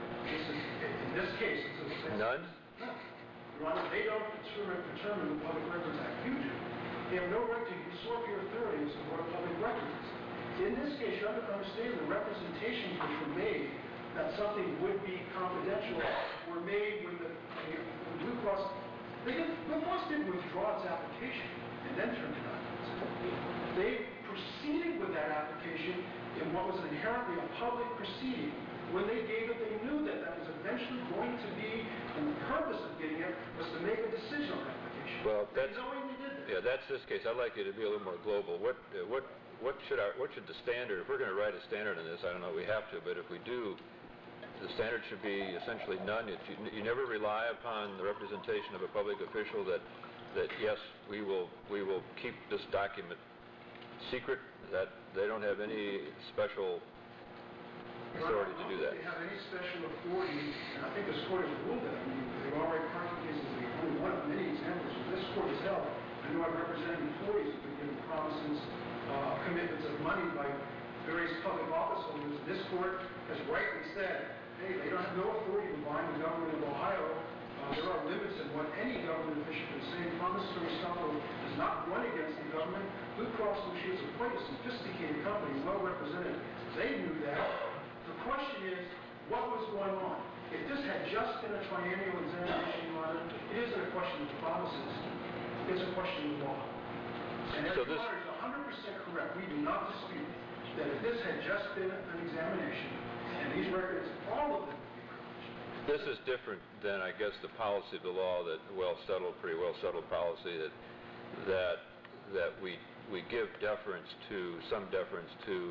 Speaker 2: In this case, it's a...
Speaker 1: None?
Speaker 2: No. Your Honor, they don't determine the Public Records Act. You do. They have no right to usurp your authority as to what a public record is. In this case, you have to understand the representations which were made that something would be confidential were made when the Blue Cross... Blue Cross didn't withdraw its application and then turn it on. They proceeded with that application in what was inherently a public proceeding. When they gave it, they knew that was eventually going to be, and the purpose of getting it was to make a decision on the application.
Speaker 1: Well,
Speaker 2: they knowingly did that.
Speaker 1: Yeah, that's this case. I'd like you to be a little more global. What should the standard, if we're going to write a standard on this, I don't know, we have to, but if we do, the standard should be essentially none. You never rely upon the representation of a public official that yes, we will keep this document secret, that they don't have any special authority to do that.
Speaker 2: They have any special authority, and I think this court has ruled that. I mean, they've already practiced cases, only one of many examples where this court has held. I know I've represented employees who've been given promises, commitments of money by various public office holders. This court has rightly said, hey, they don't have no authority to bind the government of Ohio. There are limits in what any government official can say. Promissory estoppel does not run against the government. Blue Cross Blue Shield is quite a sophisticated company, well represented. They knew that. The question is, what was going on? If this had just been a triennial examination, Your Honor, it isn't a question of promises. It's a question of law. And
Speaker 1: So
Speaker 2: if Your
Speaker 1: this-
Speaker 2: Honor is 100% correct, we do not dispute that if this had just been an examination, and these records, all of them would be privileged.
Speaker 1: This is different than, I guess, the policy of the law, that pretty well settled policy that we give some deference to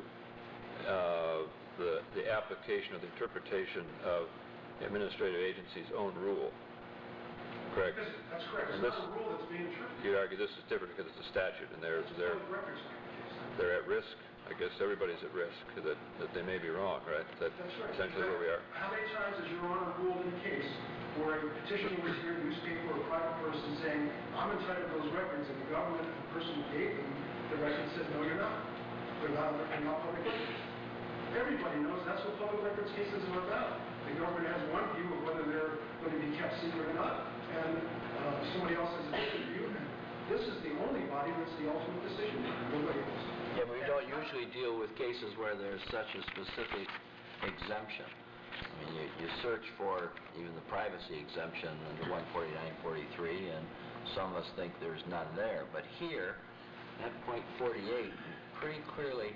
Speaker 1: the application of the interpretation of administrative agency's own rule. Correct?
Speaker 2: That's correct. It's
Speaker 1: And
Speaker 2: not a rule that's being interpreted.
Speaker 1: You'd argue this is different because it's a statute, and
Speaker 2: It's a public records case.
Speaker 1: they're at risk. I guess everybody's at risk that they may be wrong, right? That's
Speaker 2: right.
Speaker 1: essentially where we are.
Speaker 2: How many times has Your Honor ruled in a case where a petitioner was here, a newspaper or a private person saying, I'm entitled to those records, and the government, the person who gave them the records said, no, you're not. They're not public records. Everybody knows that's what public records cases are about. The government has one view of whether they're going to be kept secret or not, and somebody else has a different view. And this is the only body that's the ultimate decision maker. Nobody else.
Speaker 3: Yeah, but we don't usually deal with cases where there's such a specific exemption. I mean, you search for even the privacy exemption under 149.43, and some of us think there's none there. But here, that point 48 pretty clearly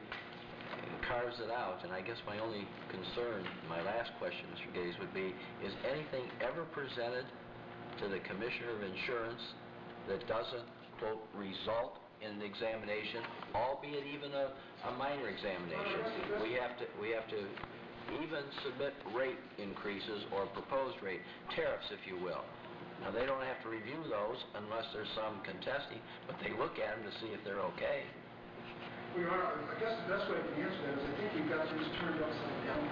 Speaker 3: carves it out. And I guess my only concern, my last question, Mr. Gaze, would be, is anything ever presented to the Commissioner of Insurance that doesn't, quote, result in an examination, albeit even a minor examination? We have to even submit rate increases or proposed rate, tariffs, if you will. Now, they don't have to review those unless there's some contesting, but they look at them to see if they're okay.
Speaker 2: Well, Your Honor, I guess the best way I can answer that is I think we've got things turned upside down.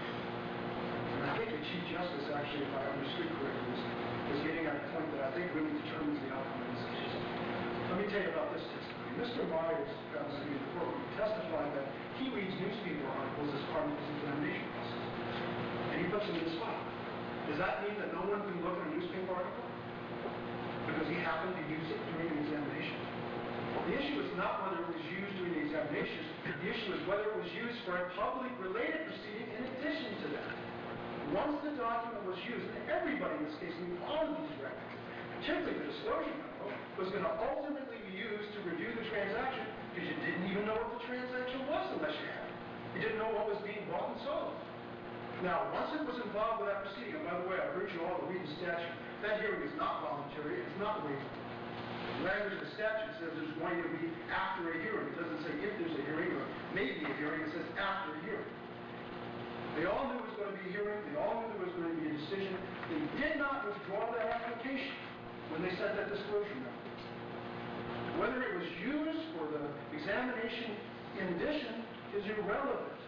Speaker 2: And I think the Chief Justice, actually, if I understood correctly, was getting at a point that I think really determines the outcome of this case. Let me tell you about this testimony. Mr. Myers, comes to me in the courtroom, testified that he reads newspaper articles as part of his examination process. And he puts them in his file. Does that mean that no one can look at a newspaper article? Because he happened to use it during an examination? The issue is not whether it was used during the examination. The issue is whether it was used for a public-related proceeding in addition to that. Once the document was used, and everybody in this case knew all of these records, particularly the disclosure memo, was going to ultimately be used to review the transaction because you didn't even know what the transaction was unless you had it. You didn't know what was being bought and sold. Now, once it was involved with that proceeding, and by the way, I urge you all to read the statute, that hearing is not voluntary, it's not waivable. The language of the statute says there's going to be after a hearing. It doesn't say if there's a hearing or maybe a hearing, it says after a hearing. They all knew it was going to be a hearing, they all knew there was going to be a decision. They did not withdraw that application when they sent that disclosure memo. Whether it was used for the examination in addition is irrelevant.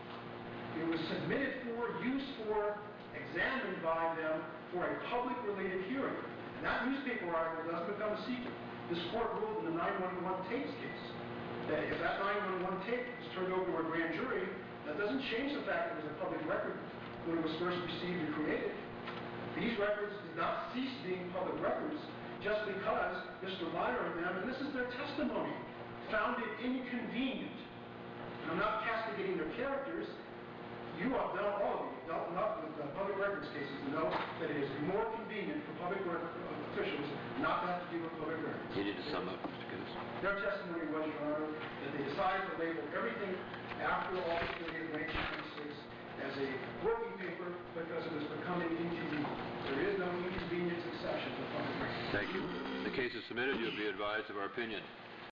Speaker 2: It was submitted for, used for, examined by them for a public-related hearing. And that newspaper article doesn't become a secret. This court ruled in the 911 tapes case that if that 911 tape was turned over to a grand jury, that doesn't change the fact that it was a public record when it was first received and created. These records did not cease being public records just because Mr. Meyer and them, and this is their testimony, found it inconvenient. And I'm not castigating their characters. You have done, all of you, dealt enough with public records cases to know that it is more convenient for public officials not to have to deal with public records.
Speaker 1: You need to sum up, Mr. Gibbs.
Speaker 2: Their testimony was, Your Honor, that they decided to label everything after August 30th, 1926 as a working paper because it was becoming inconvenient. There is no inconvenience exception to public records.
Speaker 1: Thank you. The case is submitted. You'll be advised of our opinion.